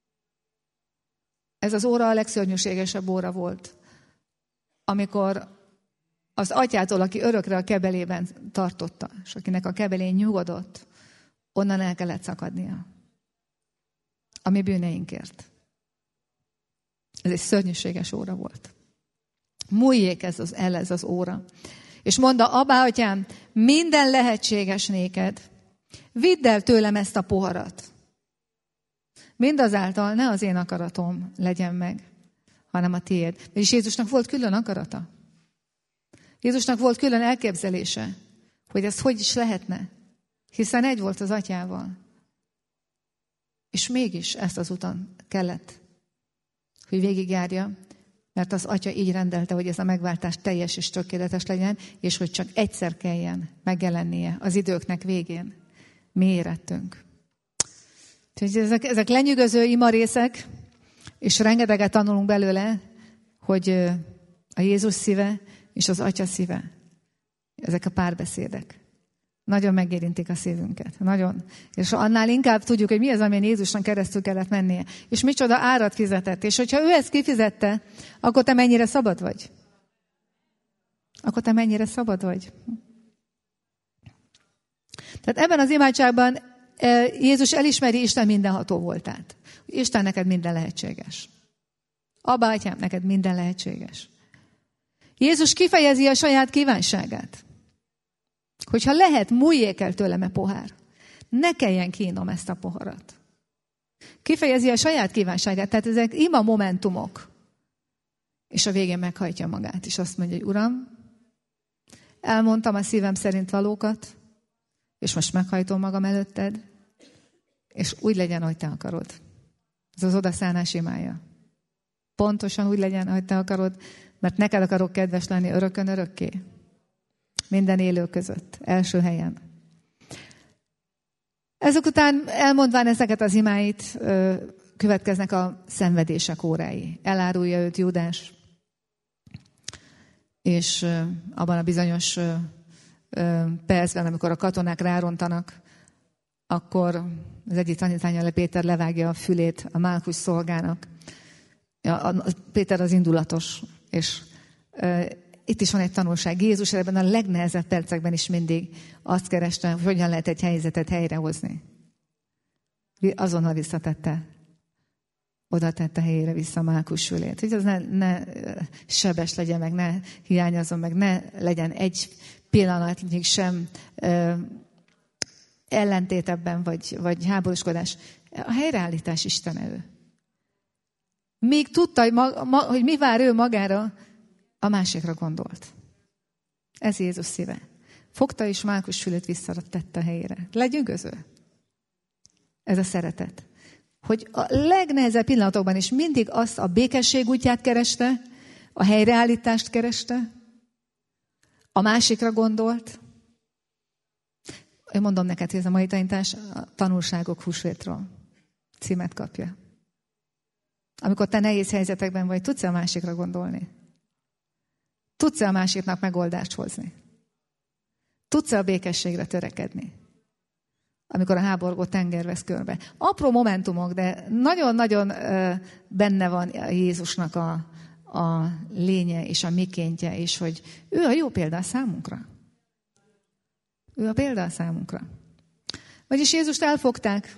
S1: Ez az óra a legszörnyűségesebb óra volt, amikor az atyától, aki örökre a kebelében tartotta, és akinek a kebelén nyugodott, onnan el kellett szakadnia. A mi bűneinkért. Ez egy szörnyűséges óra volt. Múljék ez az, el ez az óra. És mondta, Abba, atyám, minden lehetséges néked. Vidd el tőlem ezt a poharat. Mindazáltal ne az én akaratom legyen meg, hanem a tiéd. És Jézusnak volt külön akarata. Jézusnak volt külön elképzelése, hogy ez hogy is lehetne. Hiszen egy volt az atyával. És mégis ezt az uton kellett, hogy végigjárja, mert az atya így rendelte, hogy ez a megváltás teljes és tökéletes legyen, és hogy csak egyszer kelljen megjelennie az időknek végén. Mi érettünk. Úgyhogy ezek, ezek lenyűgöző imarészek, és rengeteget tanulunk belőle, hogy a Jézus szíve és az Atya szíve. Ezek a párbeszédek. Nagyon megérintik a szívünket. Nagyon. És annál inkább tudjuk, hogy mi az, amilyen Jézusnak keresztül kellett mennie. És micsoda árat fizetett. És hogyha ő ezt kifizette, akkor te mennyire szabad vagy? Akkor te mennyire szabad vagy? Tehát ebben az imádságban Jézus elismeri Isten mindenható voltát. Isten, neked minden lehetséges. Abba, Atyám, neked minden lehetséges. Jézus kifejezi a saját kívánságát. Hogyha lehet, múljék el tőlem a pohár. Ne kelljen kínom ezt a poharat. Kifejezi a saját kívánságát, tehát ezek ima momentumok. És a végén meghajtja magát, és azt mondja, hogy Uram, elmondtam a szívem szerint valókat, és most meghajtom magam előtted, és úgy legyen, ahogy te akarod. Ez az odaszánás imája. Pontosan úgy legyen, ahogy te akarod, mert neked akarok kedves lenni örökön örökké. Minden élő között, első helyen. Ezek után elmondván ezeket az imáit, következnek a szenvedések órái. Elárulja őt Júdás, és abban a bizonyos percben, amikor a katonák rárontanak, akkor az egyik tanítványa le Péter levágja a fülét a Málkus szolgának. Péter az indulatos, és itt is van egy tanulság. Jézus ebben a legnehezebb percekben is mindig azt kereste, hogy hogyan lehet egy helyzetet helyrehozni. Azonnal visszatette. Oda tette helyére vissza Málkus fülét. Hogy az ne, ne sebes legyen, meg ne hiányozzon, meg ne legyen egy pillanatnyig sem ö, ellentét ebben, vagy, vagy háborúskodás. A helyreállítás Istene ő. Még tudta, hogy, ma, ma, hogy mi vár ő magára, a másikra gondolt. Ez Jézus szíve. Fogta és Málkus fülét visszatette a helyére. Legyőgöző. Ez a szeretet. Hogy a legnehezebb pillanatokban is mindig azt a békesség útját kereste, a helyreállítást kereste, a másikra gondolt. Én mondom neked, hogy ez a mai tanítás a tanulságok húsvétról címet kapja. Amikor te nehéz helyzetekben vagy, tudsz-e a másikra gondolni? Tudsz-e a másiknak megoldást hozni? Tudsz-e a békességre törekedni? Amikor a háborgó tenger vesz körbe. Apró momentumok, de nagyon-nagyon benne van Jézusnak a, a lénye és a mikéntje, és hogy ő a jó példa a számunkra. Ő a példa a számunkra. Vagyis Jézust elfogták,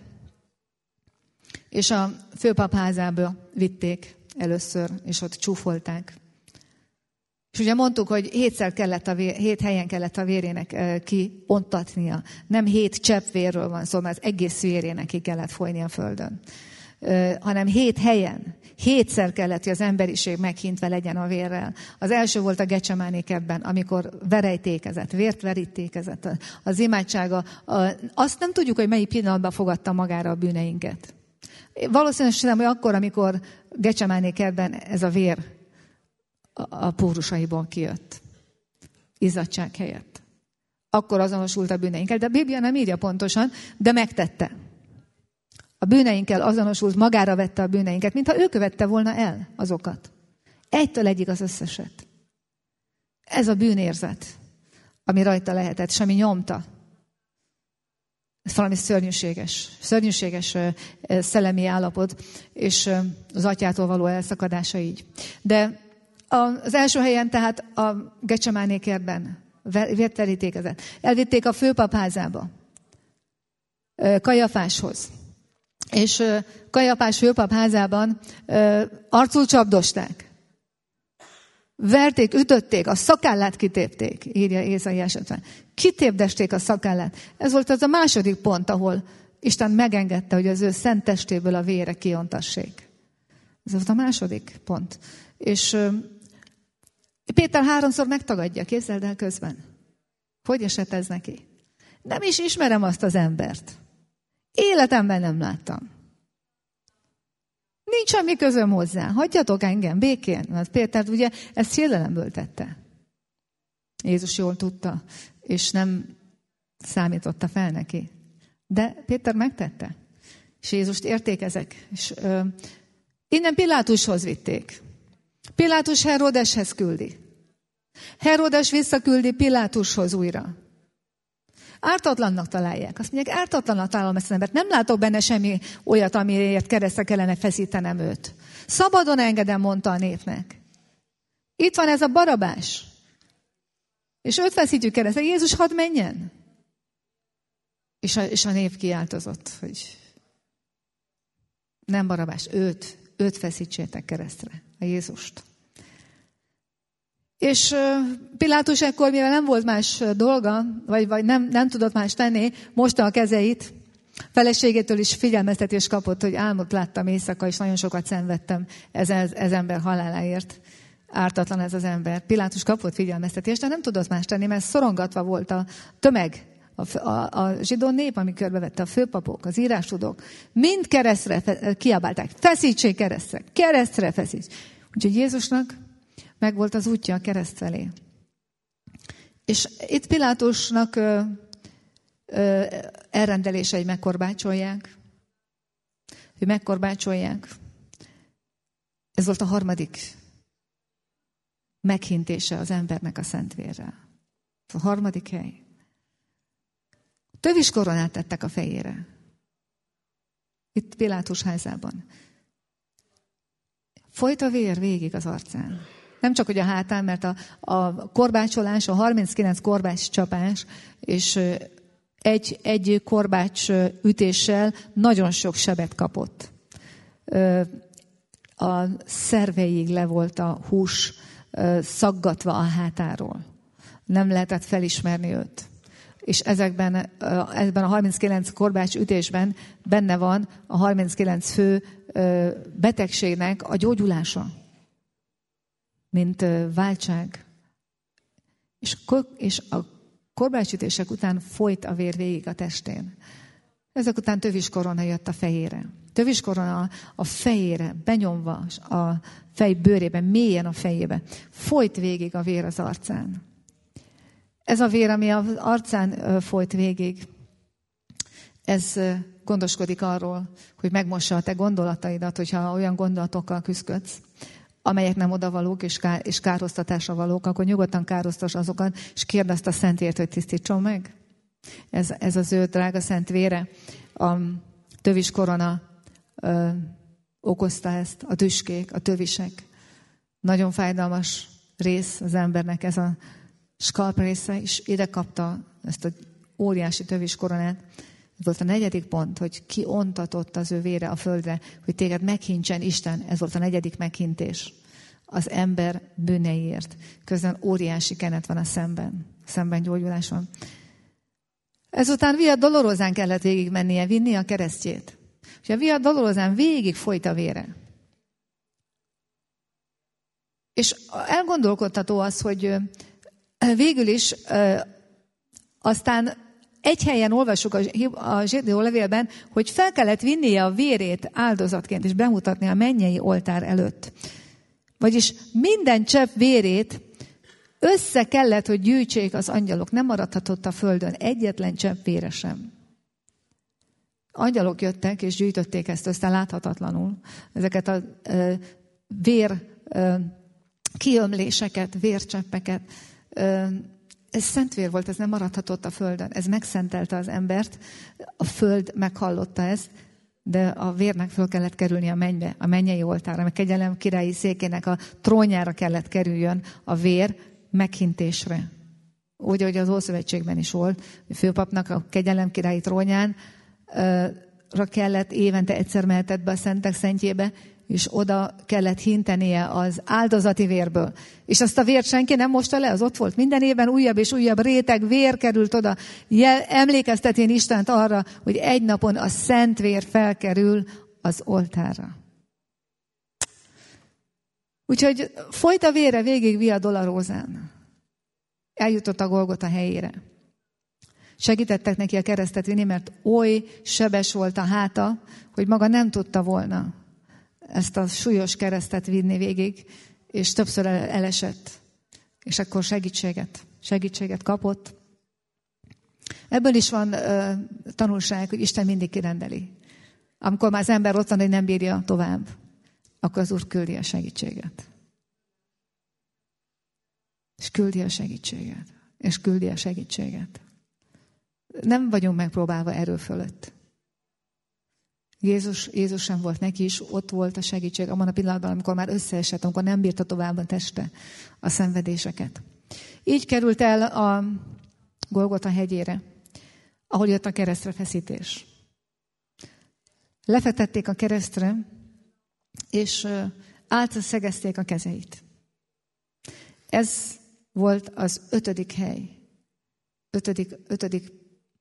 S1: és a főpap házába vitték először, és ott csúfolták. És ugye mondtuk, hogy hétszer kellett a vér, hét helyen kellett a vérének kiontatnia. Nem hét csepp vérről van szó, mert az egész vérének ki kellett folyni a földön. Hanem hét helyen. Hétszer kellett, hogy az emberiség meghintve legyen a vérrel. Az első volt a Gecsemáné kertben, amikor verejtékezett, vért verítékezett. Az imádsága, azt nem tudjuk, hogy melyik pillanatban fogadta magára a bűneinket. Valószínűleg, hogy akkor, amikor Gecsemáné kertben ez a vér a pórusaiból kijött. Izzadság helyett. Akkor azonosult a bűneinkkel. De a Biblia nem írja pontosan, de megtette. A bűneinkkel azonosult, magára vette a bűneinket, mintha ő követte volna el azokat. Egytől egyig az összeset. Ez a bűnérzet, ami rajta lehetett, és ami nyomta. Ez valami szörnyűséges, szörnyűséges szellemi állapot, és az atyától való elszakadása így. De az első helyen tehát a Gecsemáné kertben vért verítékezett. Elvitték a főpap házába, Kajafáshoz. És Kajafás főpap házában arcul csapdosták. Verték, ütötték, a szakállát kitépték, írja Ézaiás ötven. Kitépdesték a szakállát. Ez volt az a második pont, ahol Isten megengedte, hogy az ő szent testéből a vére kiontassék. Ez volt a második pont. És Péter háromszor megtagadja, képzeld el közben. Hogy esett ez neki? Nem is ismerem azt az embert. Életemben nem láttam. Nincs semmi közöm hozzá. Hagyjatok engem békén. Mert Péter ugye ezt félelemből tette. Jézus jól tudta, és nem számította fel neki. De Péter megtette. És Jézust értékezek. És ö, innen Pilátushoz vitték. Pilátus Heródeshez küldi. Heródes visszaküldi Pilátushoz újra. Ártatlannak találják. Azt mondják, ártatlannak találom ezt az embert. Nem látok benne semmi olyat, amiért keresztre kellene feszítenem őt. Szabadon engedem, mondta a népnek. Itt van ez a Barabás. És őt feszítjük keresztre. Jézus hadd menjen. És a, és a nép kiáltozott, hogy nem Barabás, őt, őt feszítsétek keresztre, a Jézust. És Pilátus ekkor, mivel nem volt más dolga, vagy, vagy nem, nem tudott más tenni, mosta a kezeit, feleségétől is figyelmeztetés kapott, hogy álmot láttam éjszaka, és nagyon sokat szenvedtem ez, ez, ez ember haláláért. Ártatlan ez az ember. Pilátus kapott figyelmeztetést, de nem tudott más tenni, mert szorongatva volt a tömeg, a, a, a zsidó nép, ami körbevette, a főpapok, az írástudók. Mind keresztre kiabálták, feszítsék keresztre, keresztre feszíts. Úgyhogy Jézusnak meg volt az útja a kereszt felé. És itt Pilátusnak ö, ö, elrendelése, hogy megkorbácsolják. Hogy megkorbácsolják. Ez volt a harmadik meghintése az embernek a szentvérrel. A harmadik hely. Tövis koronát tettek a fejére. Itt Pilátus házában. Folyt a vér végig az arcán. Nem csak, hogy a hátán, mert a, a korbácsolás, a harminckilenc korbács csapás, és egy, egy korbács ütéssel nagyon sok sebet kapott. A szerveig le volt a hús szaggatva a hátáról. Nem lehetett felismerni őt. És ezekben, ebben a harminckilenc korbács ütésben benne van a harminckilenc fő betegségnek a gyógyulása, mint váltság. És, és a korbácsütések után folyt a vér végig a testén. Ezek után tövis korona jött a fejére. Tövis korona a fejére, benyomva a fej bőrében, mélyen a fejébe. Folyt végig a vér az arcán. Ez a vér, ami az arcán folyt végig, ez gondoskodik arról, hogy megmossa a te gondolataidat, hogyha olyan gondolatokkal küzdködsz, amelyek nem odavalók és, ká- és károsztatásra valók, akkor nyugodtan károsztas azokat, és kérdezd a Szentvért, hogy tisztítson meg. Ez, ez az ő drága szent vére. A tövis korona ö, okozta ezt, a tüskék, a tövisek. Nagyon fájdalmas rész az embernek ez a skalp része, és ide kapta ezt a óriási tövis koronát. Ez volt a negyedik pont, hogy kiontatott az ő vére a földre, hogy téged meghintsen Isten. Ez volt a negyedik meghintés. Az ember bűneiért. Közben óriási kenet van a szemben. Szemben gyógyulás van. Ezután Via Dolorosán kellett végig mennie, vinni a keresztjét. És a Via Dolorosán végig folyt a vére. És elgondolkodtató az, hogy végül is aztán egy helyen olvassuk a zsidó levélben, hogy fel kellett vinnie a vérét áldozatként, és bemutatni a mennyei oltár előtt. Vagyis minden csepp vérét össze kellett, hogy gyűjtsék az angyalok. Nem maradhatott a földön egyetlen csepp vére sem. Angyalok jöttek, és gyűjtötték ezt össze láthatatlanul. Ezeket a ö, vér ö, kiömléseket, vércseppeket. Ö, Ez szent vér volt, ez nem maradhatott a földön. Ez megszentelte az embert. A föld meghallotta ezt, de a vérnek föl kellett kerülni a mennybe, a mennyei oltára, meg kegyelem királyi székének a trónjára kellett kerüljön a vér meghintésre. Úgy, ahogy az Ószövetségben is volt, a főpapnak a kegyelem királyi trónjánra kellett, évente egyszer mehetett be a szentek szentjébe, és oda kellett hintenie az áldozati vérből. És azt a vért senki nem mosta le, az ott volt. Minden évben újabb és újabb réteg vér került oda. Emlékeztetén Istent arra, hogy egy napon a szent vér felkerül az oltárra. Úgyhogy folyt a vére végig Via Dolorosán. Eljutott a Golgota helyére. Segítettek neki a keresztet vinni, mert oly sebes volt a háta, hogy maga nem tudta volna ezt a súlyos keresztet vinni végig, és többször elesett. És akkor segítséget, segítséget kapott. Ebből is van ö, tanulság, hogy Isten mindig kirendeli. Amikor már az ember ott van, hogy nem bírja tovább, akkor az Úr küldi a segítséget. És küldi a segítséget. És küldi a segítséget. Nem vagyunk megpróbálva erő fölött. Jézus, Jézus sem volt, neki is ott volt a segítség abban a pillanatban, amikor már összeesett, amikor nem bírta tovább a teste a szenvedéseket. Így került el a Golgota hegyére. ahol jött a keresztre feszítés. Lefektették a keresztre, és átszegezték a kezeit. Ez volt az ötödik hely. Ötödik, ötödik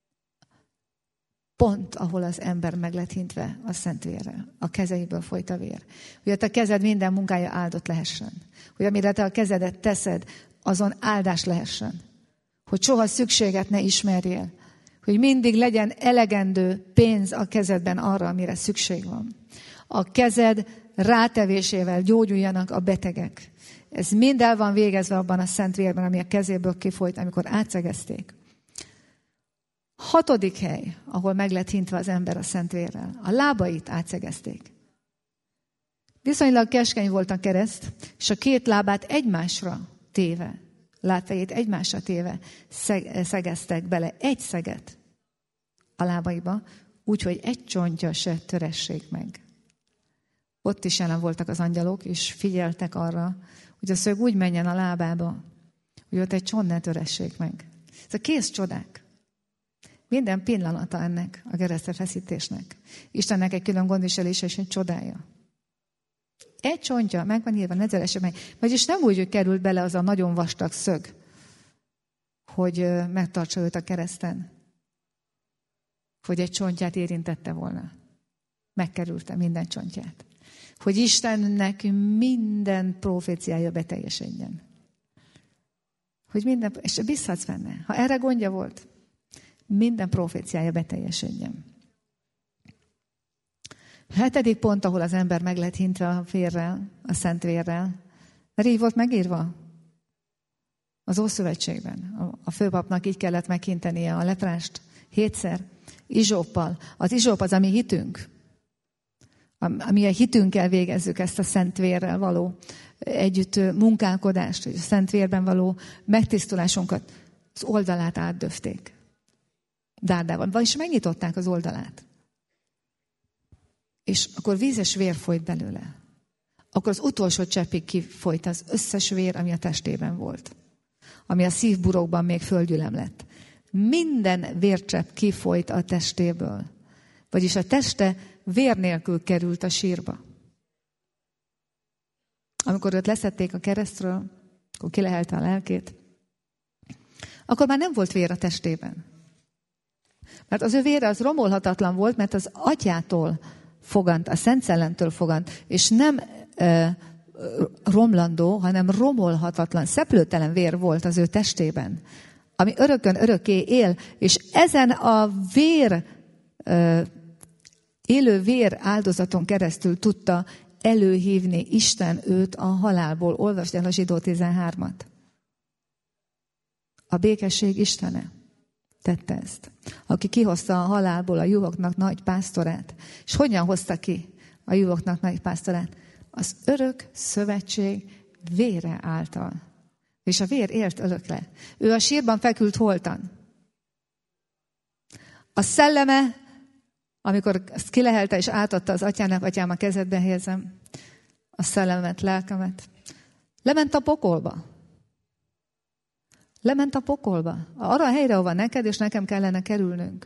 S1: pont, ahol az ember meg lett hintve a szent vérrel. A kezeiből folyt a vér. Hogy a kezed minden munkája áldott lehessen. Hogy amire te a kezedet teszed, azon áldás lehessen. Hogy soha szükséget ne ismerjél. Hogy mindig legyen elegendő pénz a kezedben arra, amire szükség van. A kezed rátevésével gyógyuljanak a betegek. Ez mind el van végezve abban a szent vérben, ami a kezéből kifolyt, amikor átszegezték. Hatodik hely, ahol meg lett hintve az ember a szent vérrel. A lábait átszegezték. Viszonylag keskeny volt a kereszt, és a két lábát egymásra téve, lábfejét egymásra téve szegeztek bele egy szeget a lábaiba, úgyhogy egy csontja se töressék meg. Ott is jelen voltak az angyalok, és figyeltek arra, hogy a szög úgy menjen a lábába, hogy ott egy csont ne töressék meg. Ez a kész csodák. Minden pillanata ennek a keresztre feszítésnek. Istennek egy külön gondviselése és egy csodája. Egy csontja, meg van írva, ne töresse meg. Vagyis nem úgy, hogy került bele az a nagyon vastag szög, hogy megtartsa őt a kereszten. Hogy egy csontját érintette volna. Megkerülte minden csontját. Hogy Istennek minden proféciája beteljesedjen. Hogy minden, és bízhatsz benne. Ha erre gondja volt, minden proféciája beteljesedjen. A hetedik pont, ahol az ember meg lett hintve a vérrel, a szent vérrel, mert így volt megírva az Ószövetségben. A főpapnak így kellett meghintenie a leprást hétszer, izsóppal. Az izsóp az a mi hitünk. Ami a hitünkkel végezzük ezt a szent vérrel való együtt munkálkodást, és a szent vérben való megtisztulásunkat, az oldalát átdöfték. Dárdával. Vagyis megnyitották az oldalát. És akkor vízes vér folyt belőle. Akkor az utolsó cseppig kifolyt az összes vér, ami a testében volt. Ami a szívburokban még földgyülem lett. Minden vércsepp kifolyt a testéből. Vagyis a teste vér nélkül került a sírba. Amikor őt leszették a keresztről, akkor kilehelte a lelkét, akkor már nem volt vér a testében. Mert az ő vére az romolhatatlan volt, mert az atyától fogant, a Szent Szellemtől fogant, és nem e, romlandó, hanem romolhatatlan, szeplőtelen vér volt az ő testében, ami örökön örökké él, és ezen a vér, e, élő vér áldozaton keresztül tudta előhívni Isten őt a halálból. Olvasd el a Zsidó tizenhármat. A békesség Istene tette ezt. Aki kihozta a halálból a juhoknak nagy pásztorát. És hogyan hozta ki a juhoknak nagy pásztorát? Az örök szövetség vére által. És a vér élt örökre. Ő a sírban fekült holtan. A szelleme, amikor ezt kilehelte és átadta az atyának, atyám, a kezedbe helyezem, a szellemet, lelkemet, lement a pokolba. Lement a pokolba. Arra a helyre, ahova neked és nekem kellene kerülnünk.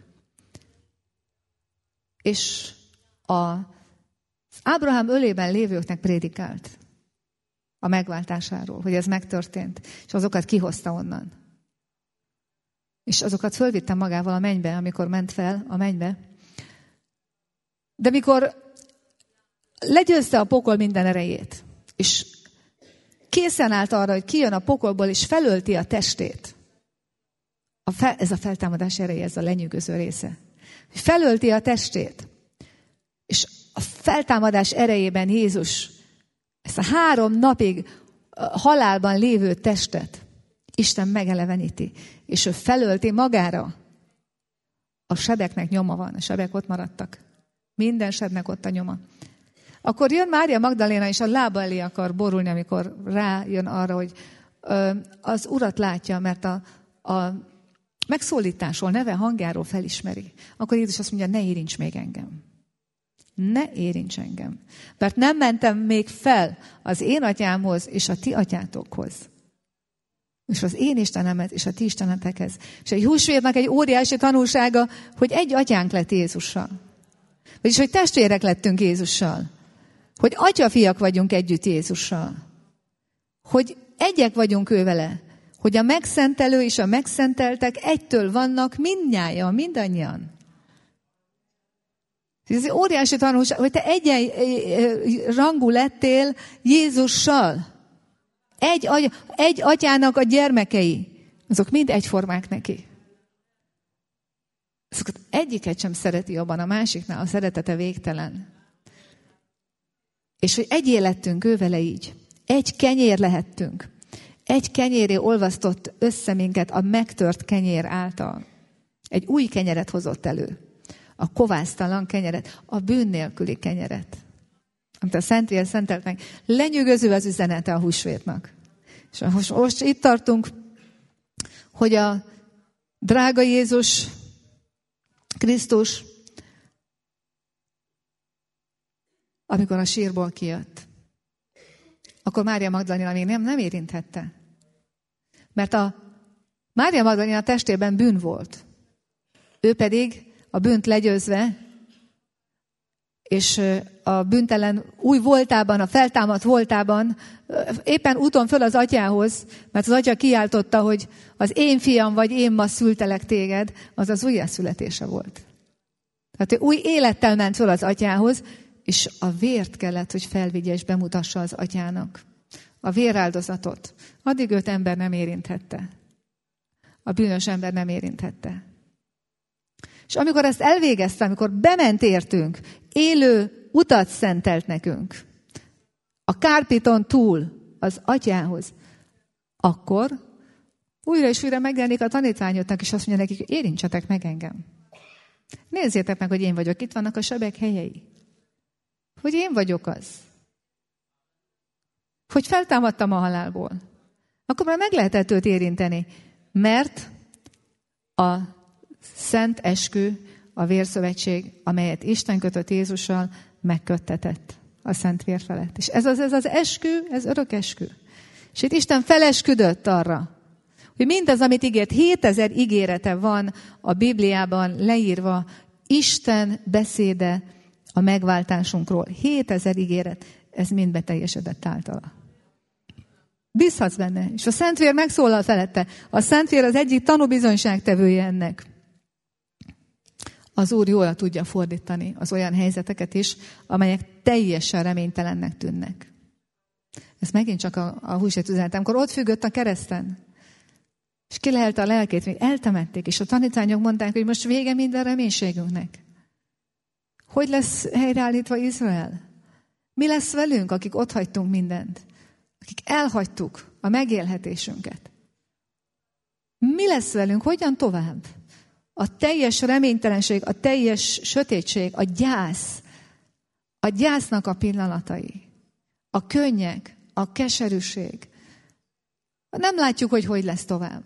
S1: És az Ábrahám ölében lévőknek prédikált a megváltásáról, hogy ez megtörtént, és azokat kihozta onnan. És azokat fölvitte magával a mennybe, amikor ment fel a mennybe. De mikor legyőzte a pokol minden erejét, és készen állt arra, hogy kijön a pokolból, és felölti a testét. A fel, ez a feltámadás ereje, ez a lenyűgöző része. Felölti a testét. És a feltámadás erejében Jézus ezt a három napig halálban lévő testet Isten megeleveníti. És ő felölti magára. A sebeknek nyoma van. A sebek ott maradtak. Minden sebnek ott a nyoma. Akkor jön Mária Magdaléna, és a lába elé akar borulni, amikor rájön arra, hogy az Urat látja, mert a, a megszólításról, neve hangjáról felismeri. Akkor Jézus azt mondja, ne érints még engem. Ne érints engem. Mert nem mentem még fel az én atyámhoz és a ti atyátokhoz. És az én Istenemet és a ti istenetekhez. És egy húsvétnak egy óriási tanulsága, hogy egy atyánk lett Jézussal. Vagyis, hogy testvérek lettünk Jézussal. Hogy atyafiak vagyunk együtt Jézussal. Hogy egyek vagyunk ő vele. Hogy a megszentelő és a megszenteltek egytől vannak mindnyájan, mindannyian. Ez egy óriási tanulság, hogy te egyenrangú lettél Jézussal. Egy, egy atyának a gyermekei, azok mind egyformák neki. Azokat egyiket sem szereti jobban, a másiknál a szeretete végtelen. És hogy egy élettünk ő vele így. Egy kenyér lehettünk. Egy kenyéré olvasztott össze minket a megtört kenyér által. Egy új kenyeret hozott elő. A kovásztalan kenyeret, a bűn nélküli kenyeret. Amit a Szentvér szentelt meg. Lenyűgöző az üzenete a húsvétnak. És most, most itt tartunk, hogy a drága Jézus Krisztus, amikor a sírból kijött, akkor Mária Magdalena még nem, nem érinthette. Mert a Mária Magdalena testében bűn volt. Ő pedig a bűnt legyőzve, és a bűntelen új voltában, a feltámadt voltában, éppen úton föl az atyához, mert az atya kiáltotta, hogy az én fiam vagy, én ma szültelek téged, az az újjászületése volt. Tehát ő új élettel ment föl az atyához, és a vért kellett, hogy felvigye és bemutassa az atyának. A véráldozatot. Addig őt ember nem érinthette. A bűnös ember nem érinthette. És amikor ezt elvégezte, amikor bement értünk, élő utat szentelt nekünk, a kárpiton túl az atyához, akkor újra és újra megjelenik a tanítványoknak, és azt mondja nekik, hogy érintsetek meg engem. Nézzétek meg, hogy én vagyok. Itt vannak a sebek helyei. Hogy én vagyok az. Hogy feltámadtam a halálból. Akkor már meg lehetett őt érinteni, mert a szent eskü, a vérszövetség, amelyet Isten kötött Jézussal, megköttetett a szent vér felett. És ez az, ez az eskü, ez örök eskü. És itt Isten felesküdött arra, hogy mindaz, amit ígért, hétezer ígérete van a Bibliában leírva, Isten beszéde a megváltásunkról. hétezer ígéret, ez mind beteljesedett általa. Bízhatsz benne. És a Szentvér megszólal felette. A Szentvér az egyik tanúbizonyságtevője ennek. Az Úr jól tudja fordítani az olyan helyzeteket is, amelyek teljesen reménytelennek tűnnek. Ez megint csak a, a húsvét üzenet. Amikor ott függött a kereszten, és kilehelte a lelkét, még eltemették, és a tanítványok mondták, hogy most vége minden reménységünknek. Hogy lesz helyreállítva Izrael? Mi lesz velünk, akik ott hagytunk mindent? Akik elhagytuk a megélhetésünket? Mi lesz velünk? Hogyan tovább? A teljes reménytelenség, a teljes sötétség, a gyász, a gyásznak a pillanatai, a könnyek, a keserűség. Nem látjuk, hogy hogy lesz tovább.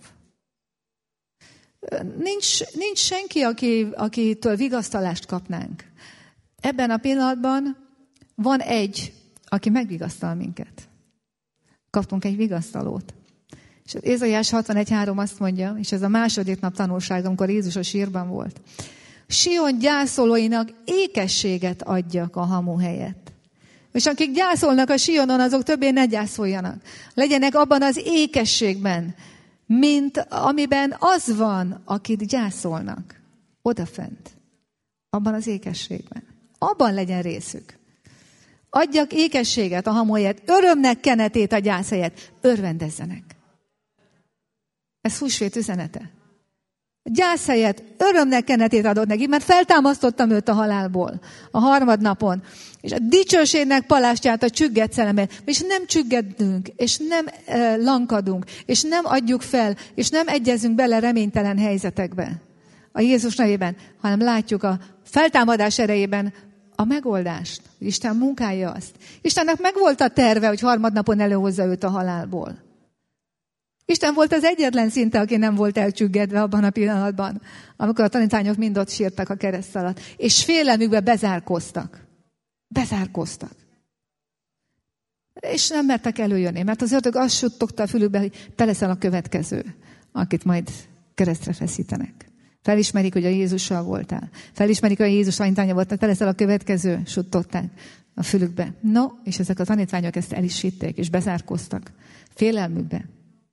S1: Nincs, nincs senki, aki, akitől vigasztalást kapnánk. Ebben a pillanatban van egy, aki megvigasztal minket. Kaptunk egy vigasztalót. És az Ézaiás hatvanegy három azt mondja, és ez a második nap tanulság, amikor Jézus a sírban volt. Sion gyászolóinak ékességet adjak a hamu helyett. És akik gyászolnak a Sionon, azok többé ne gyászoljanak. Legyenek abban az ékességben, mint amiben az van, akit gyászolnak. Odafent. Abban az ékességben. Abban legyen részük. Adjak ékességet a hamu helyett, örömnek kenetét a gyász helyett. Örvendezzenek. Ez húsvét üzenete. A gyász helyett örömnek kenetét adott neki, mert feltámasztottam őt a halálból a harmadnapon. És a dicsőségnek palástját a csüggett szellemért. És nem csüggedünk, és nem e, lankadunk, és nem adjuk fel, és nem egyezünk bele reménytelen helyzetekbe a Jézus nevében, hanem látjuk a feltámadás erejében a megoldást. Isten munkálja azt. Istennek megvolt a terve, hogy harmadnapon előhozza őt a halálból. Isten volt az egyetlen szinte, aki nem volt elcsüggedve abban a pillanatban, amikor a tanítványok mind ott sírtak a kereszt alatt. És félelmükbe bezárkóztak. Bezárkóztak. És nem mertek előjönni, mert az ördög azt suttogta a fülükbe, hogy te leszel a következő, akit majd keresztre feszítenek. Felismerik, hogy a Jézussal voltál. Felismerik, hogy a Jézus tanítványa voltál, te leszel a következő, suttogták a fülükbe. No, és ezek a tanítványok ezt el is hitték, és bezárkóztak félelmükbe.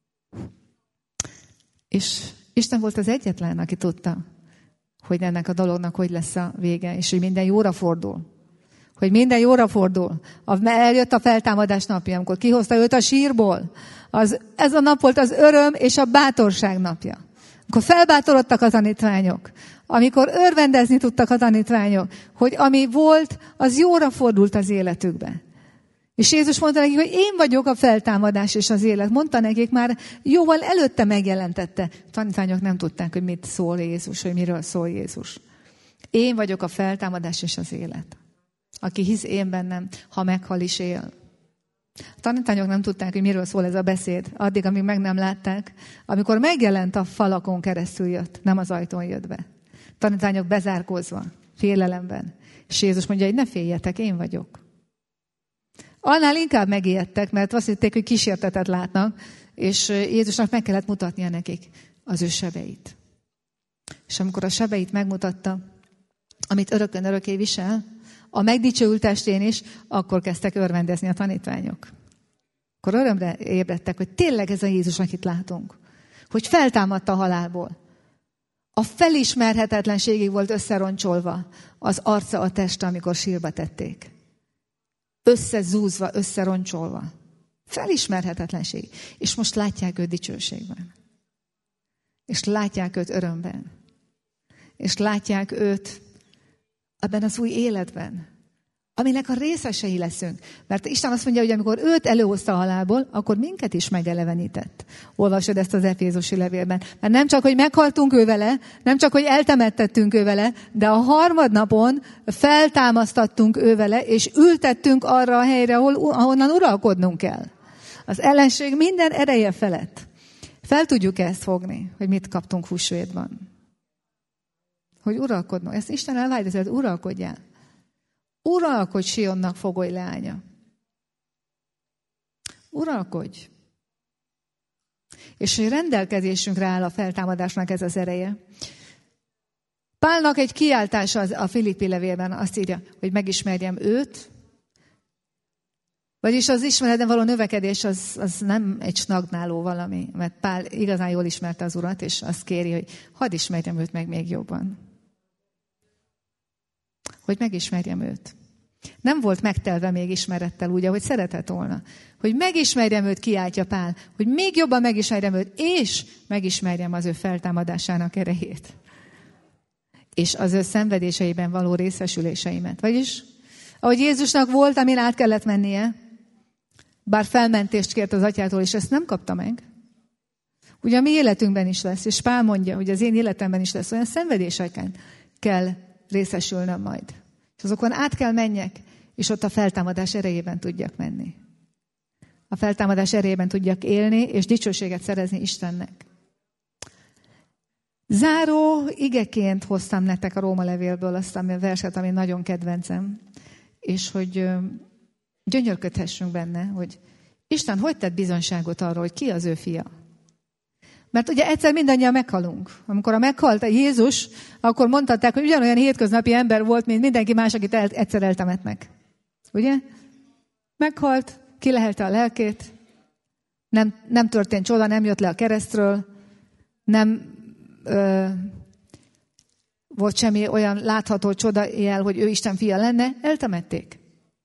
S1: És Isten volt az egyetlen, aki tudta, hogy ennek a dolognak hogy lesz a vége, és hogy minden jóra fordul. Hogy minden jóra fordul. Eljött a feltámadás napja, amikor kihozta őt a sírból. Az, ez a nap volt az öröm és a bátorság napja. Amikor felbátorodtak a tanítványok, amikor örvendezni tudtak a tanítványok, hogy ami volt, az jóra fordult az életükbe. És Jézus mondta nekik, hogy én vagyok a feltámadás és az élet. Mondta nekik már, jóval előtte megjelentette. A tanítványok nem tudták, hogy mit szól Jézus, hogy miről szól Jézus. Én vagyok a feltámadás és az élet. Aki hisz én bennem, ha meghal is él. A tanítványok nem tudták, hogy miről szól ez a beszéd, addig, amíg meg nem látták. Amikor megjelent, a falakon keresztül jött, nem az ajtón jött be. A tanítványok bezárkózva, félelemben. És Jézus mondja, hogy ne féljetek, én vagyok. Annál inkább megijedtek, mert azt hitték, hogy kísértetet látnak, és Jézusnak meg kellett mutatnia nekik az ő sebeit. És amikor a sebeit megmutatta, amit örökön örökké visel, a megdicsőült testén is, akkor kezdtek örvendezni a tanítványok. Akkor örömre ébredtek, hogy tényleg ez a Jézus, akit látunk. Hogy feltámadt a halálból. A felismerhetetlenségig volt összeroncsolva az arca, a teste, amikor sírba tették. Összezúzva, összeroncsolva. Felismerhetetlenség. És most látják őt dicsőségben. És látják őt örömben. És látják őt ebben az új életben, aminek a részesei leszünk. Mert Isten azt mondja, hogy amikor őt előhozta a halálból, akkor minket is megelevenített. Olvasod ezt az Efézusi levélben. Mert nem csak, hogy meghaltunk ő vele, nem csak, hogy eltemettettünk ő vele, de a harmadnapon feltámasztattunk ő vele, és ültettünk arra a helyre, ahol, ahonnan uralkodnunk kell. Az ellenség minden ereje felett. Fel tudjuk ezt fogni, hogy mit kaptunk húsvétban. Hogy uralkodnunk. Ezt Isten elvágyott, hogy uralkodjál. Uralkodj, Sionnak fogoly leánya. Uralkodj. És hogy rendelkezésünkre áll a feltámadásnak ez az ereje. Pálnak egy kiáltása a Filippi levélben azt írja, hogy megismerjem őt, vagyis az ismeretben való növekedés az, az nem egy stagnáló valami, mert Pál igazán jól ismerte az Urat, és azt kéri, hogy hadd ismerjem őt meg még jobban. Hogy megismerjem őt. Nem volt megtelve még ismerettel úgy, ahogy szeretett volna. Hogy megismerjem őt, kiáltja Pál, hogy még jobban megismerjem őt, és megismerjem az ő feltámadásának erejét. És az ő szenvedéseiben való részesüléseimet. Vagyis, ahogy Jézusnak volt, amin át kellett mennie, bár felmentést kért az atyától, és ezt nem kapta meg. Ugye a mi életünkben is lesz, és Pál mondja, hogy az én életemben is lesz olyan szenvedéseken kell részesülnöm majd. És azokon át kell menjek, és ott a feltámadás erejében tudjak menni. A feltámadás erejében tudjak élni, és dicsőséget szerezni Istennek. Záró igeként hoztam nektek a Róma levélből azt a verset, ami nagyon kedvencem, és hogy gyönyörködhessünk benne, hogy Isten hogy tett bizonyságot arról, hogy ki az ő fia. Mert ugye egyszer mindannyian meghalunk. Amikor a meghalt a Jézus, akkor mondhatták, hogy ugyanolyan hétköznapi ember volt, mint mindenki más, akit el, egyszer eltemetnek. Ugye? Meghalt, kilehelte a lelkét, nem, nem történt csoda, nem jött le a keresztről, nem ö, volt semmi olyan látható csoda jel, hogy ő Isten fia lenne, eltemették.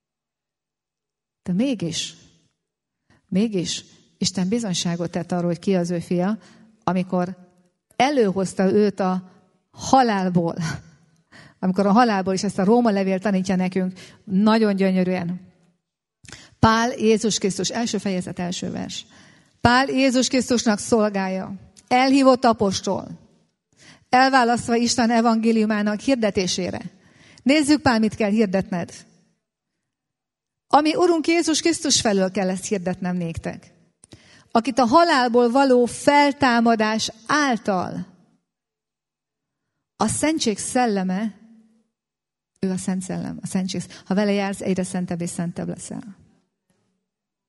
S1: De mégis, mégis Isten bizonyságot tett arról, hogy ki az ő fia, amikor előhozta őt a halálból. Amikor a halálból, és ezt a Róma levél tanítja nekünk nagyon gyönyörűen. Pál Jézus Krisztus, első fejezet, első vers. Pál Jézus Krisztusnak szolgája, elhívott apostol, elválasztva Isten evangéliumának hirdetésére. Nézzük, Pál, mit kell hirdetned. Ami Urunk Jézus Krisztus felől kell ezt hirdetnem néktek. Akit a halálból való feltámadás által a szentség szelleme, ő a Szent Szellem, a szentség, ha vele jársz, egyre szentebb és szentebb leszel.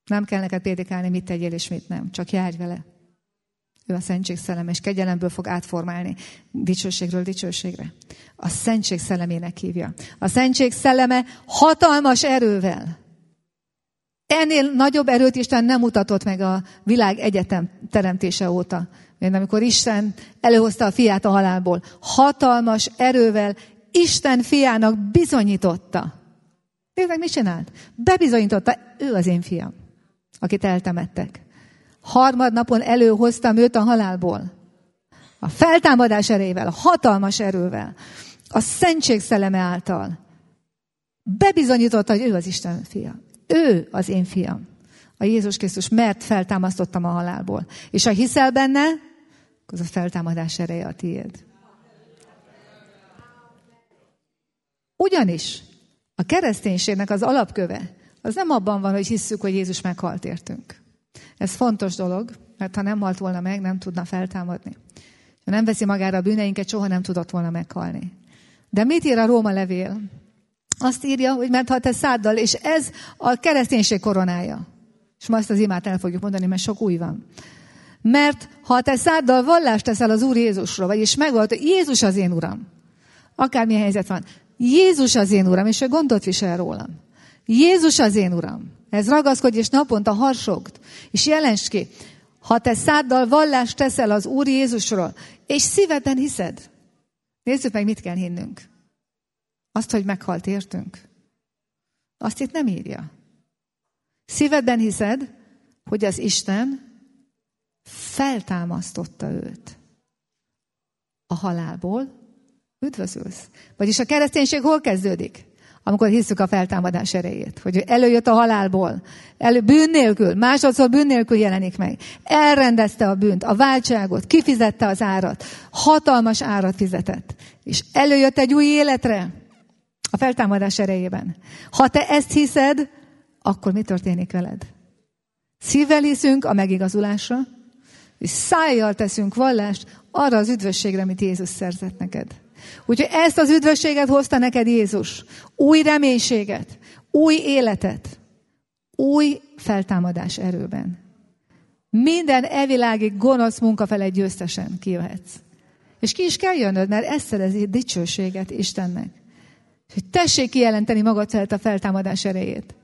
S1: Nem kell neked prédikálni, mit tegyél és mit nem. Csak járj vele. Ő a szentség szelleme, és kegyelemből fog átformálni dicsőségről dicsőségre. A szentség szellemének hívja. A szentség szelleme hatalmas erővel. Ennél nagyobb erőt Isten nem mutatott meg a világ egyetem teremtése óta. Mint amikor Isten előhozta a fiát a halálból. Hatalmas erővel Isten fiának bizonyította. Nézd meg, mit csinált? Bebizonyította, ő az én fiam, akit eltemettek. Harmadnapon előhoztam őt a halálból. A feltámadás erejével, a hatalmas erővel, a szentség szelleme által. Bebizonyította, hogy ő az Isten fia. Ő az én fiam. A Jézus Krisztus, mert feltámasztottam a halálból. És ha hiszel benne, az a feltámadás ereje a tiéd. Ugyanis a kereszténységnek az alapköve, az nem abban van, hogy hisszük, hogy Jézus meghalt értünk. Ez fontos dolog, mert ha nem halt volna meg, nem tudna feltámadni. Ha nem veszi magára a bűneinket, soha nem tudott volna meghalni. De mit ír a Róma levél? Azt írja, hogy mert ha te száddal, és ez a kereszténység koronája. És ma ezt az imát el fogjuk mondani, mert sok új van. Mert ha te száddal vallást teszel az Úr Jézusról, vagyis megvallod, hogy Jézus az én Uram. Akármilyen helyzet van. Jézus az én Uram, és ő gondot visel rólam. Jézus az én Uram. Ez ragaszkodj, és naponta harsogd. És jelensd ki, ha te száddal vallást teszel az Úr Jézusról, és szívedben hiszed. Nézzük meg, mit kell hinnünk. Azt, hogy meghalt értünk. Azt itt nem írja. Szívedben hiszed, hogy az Isten feltámasztotta őt a halálból, üdvözülsz. Vagyis a kereszténység hol kezdődik? Amikor hisszük a feltámadás erejét. Hogy előjött a halálból. Elő, bűn nélkül, másodszor bűn nélkül jelenik meg. Elrendezte a bűnt, a váltságot, kifizette az árat. Hatalmas árat fizetett. És előjött egy új életre. A feltámadás erejében. Ha te ezt hiszed, akkor mi történik veled? Szívvel hiszünk a megigazulásra, és szájjal teszünk vallást arra az üdvösségre, amit Jézus szerzett neked. Úgyhogy ezt az üdvösséget hozta neked Jézus. Új reménységet, új életet, új feltámadás erőben. Minden evilági gonosz munka felett győztesen kijöhetsz. És ki is kell jönnöd, mert ez szerezi dicsőséget Istennek. Hogy tessék kijelenteni magad felett a feltámadás erejét.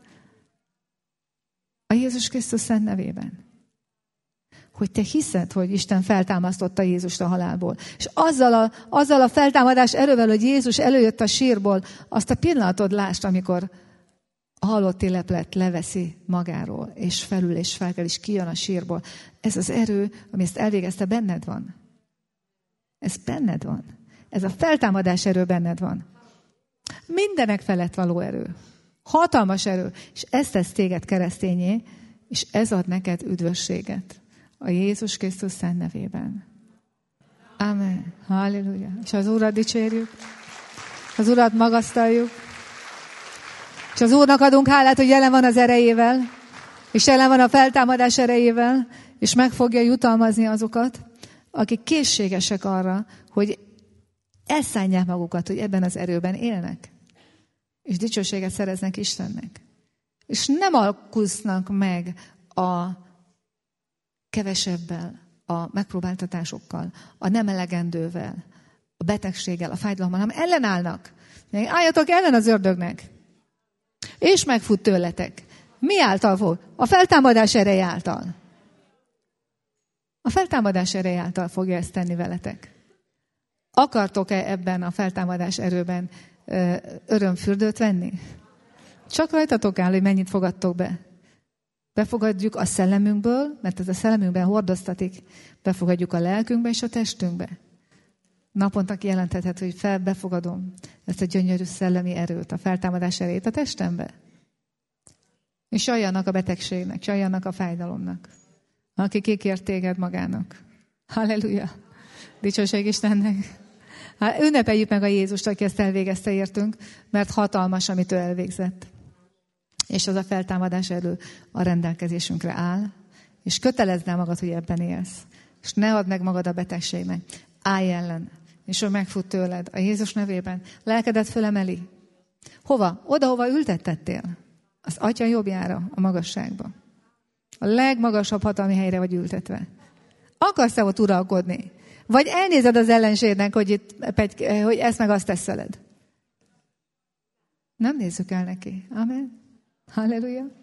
S1: A Jézus Krisztus szent nevében. Hogy te hiszed, hogy Isten feltámasztotta Jézust a halálból. És azzal a, azzal a feltámadás erővel, hogy Jézus előjött a sírból, azt a pillanatod lásd, amikor a halotti leplet leveszi magáról, és felül és felkel, és kijön a sírból. Ez az erő, ami ezt elvégezte, benned van. Ez benned van. Ez a feltámadás erő benned van. Mindenek felett való erő. Hatalmas erő. És ez tesz téged keresztényé, és ez ad neked üdvösséget. A Jézus Krisztus szent nevében. Amen. Halleluja. És az Urat dicsérjük. Az Urat magasztaljuk. És az Úrnak adunk hálát, hogy jelen van az erejével, és jelen van a feltámadás erejével, és meg fogja jutalmazni azokat, akik készségesek arra, hogy elszánják magukat, hogy ebben az erőben élnek. És dicsőséget szereznek Istennek. És nem alkusznak meg a kevesebbel, a megpróbáltatásokkal, a nem elegendővel, a betegséggel, a fájdalommal, hanem ellenállnak. Álljatok ellen az ördögnek. És megfut tőletek. Mi által fog? A feltámadás ereje által. A feltámadás ereje által fogja ezt tenni veletek. Akartok-e ebben a feltámadás erőben örömfürdőt venni? Csak rajtatok áll, hogy mennyit fogadtok be. Befogadjuk a szellemünkből, mert ez a szellemünkben hordoztatik, befogadjuk a lelkünkbe és a testünkbe. Naponta kijelentheted, hogy fel, befogadom ezt a gyönyörű szellemi erőt, a feltámadás erejét a testembe. És jaljanak a betegségnek, jaljanak a fájdalomnak, aki kikért téged magának. Halleluja! Dicsőség Istennek! Hát ünnepeljük meg a Jézust, aki ezt elvégezte értünk, mert hatalmas, amit ő elvégzett. És az a feltámadás erő a rendelkezésünkre áll, és kötelezd el magad, hogy ebben élsz. És ne add meg magad a betegségnek. Állj ellen, és ő megfut tőled a Jézus nevében. Lelkedet fölemeli. Hova? Oda, hova ültettettél. Az Atya jobbjára, a magasságba. A legmagasabb hatalmi helyre vagy ültetve. Akarsz-e ott uralkodni? Vagy elnézed az ellenségnek, hogy, itt, hogy ezt meg azt tesz veled? Nem nézzük el neki. Amen. Halleluja.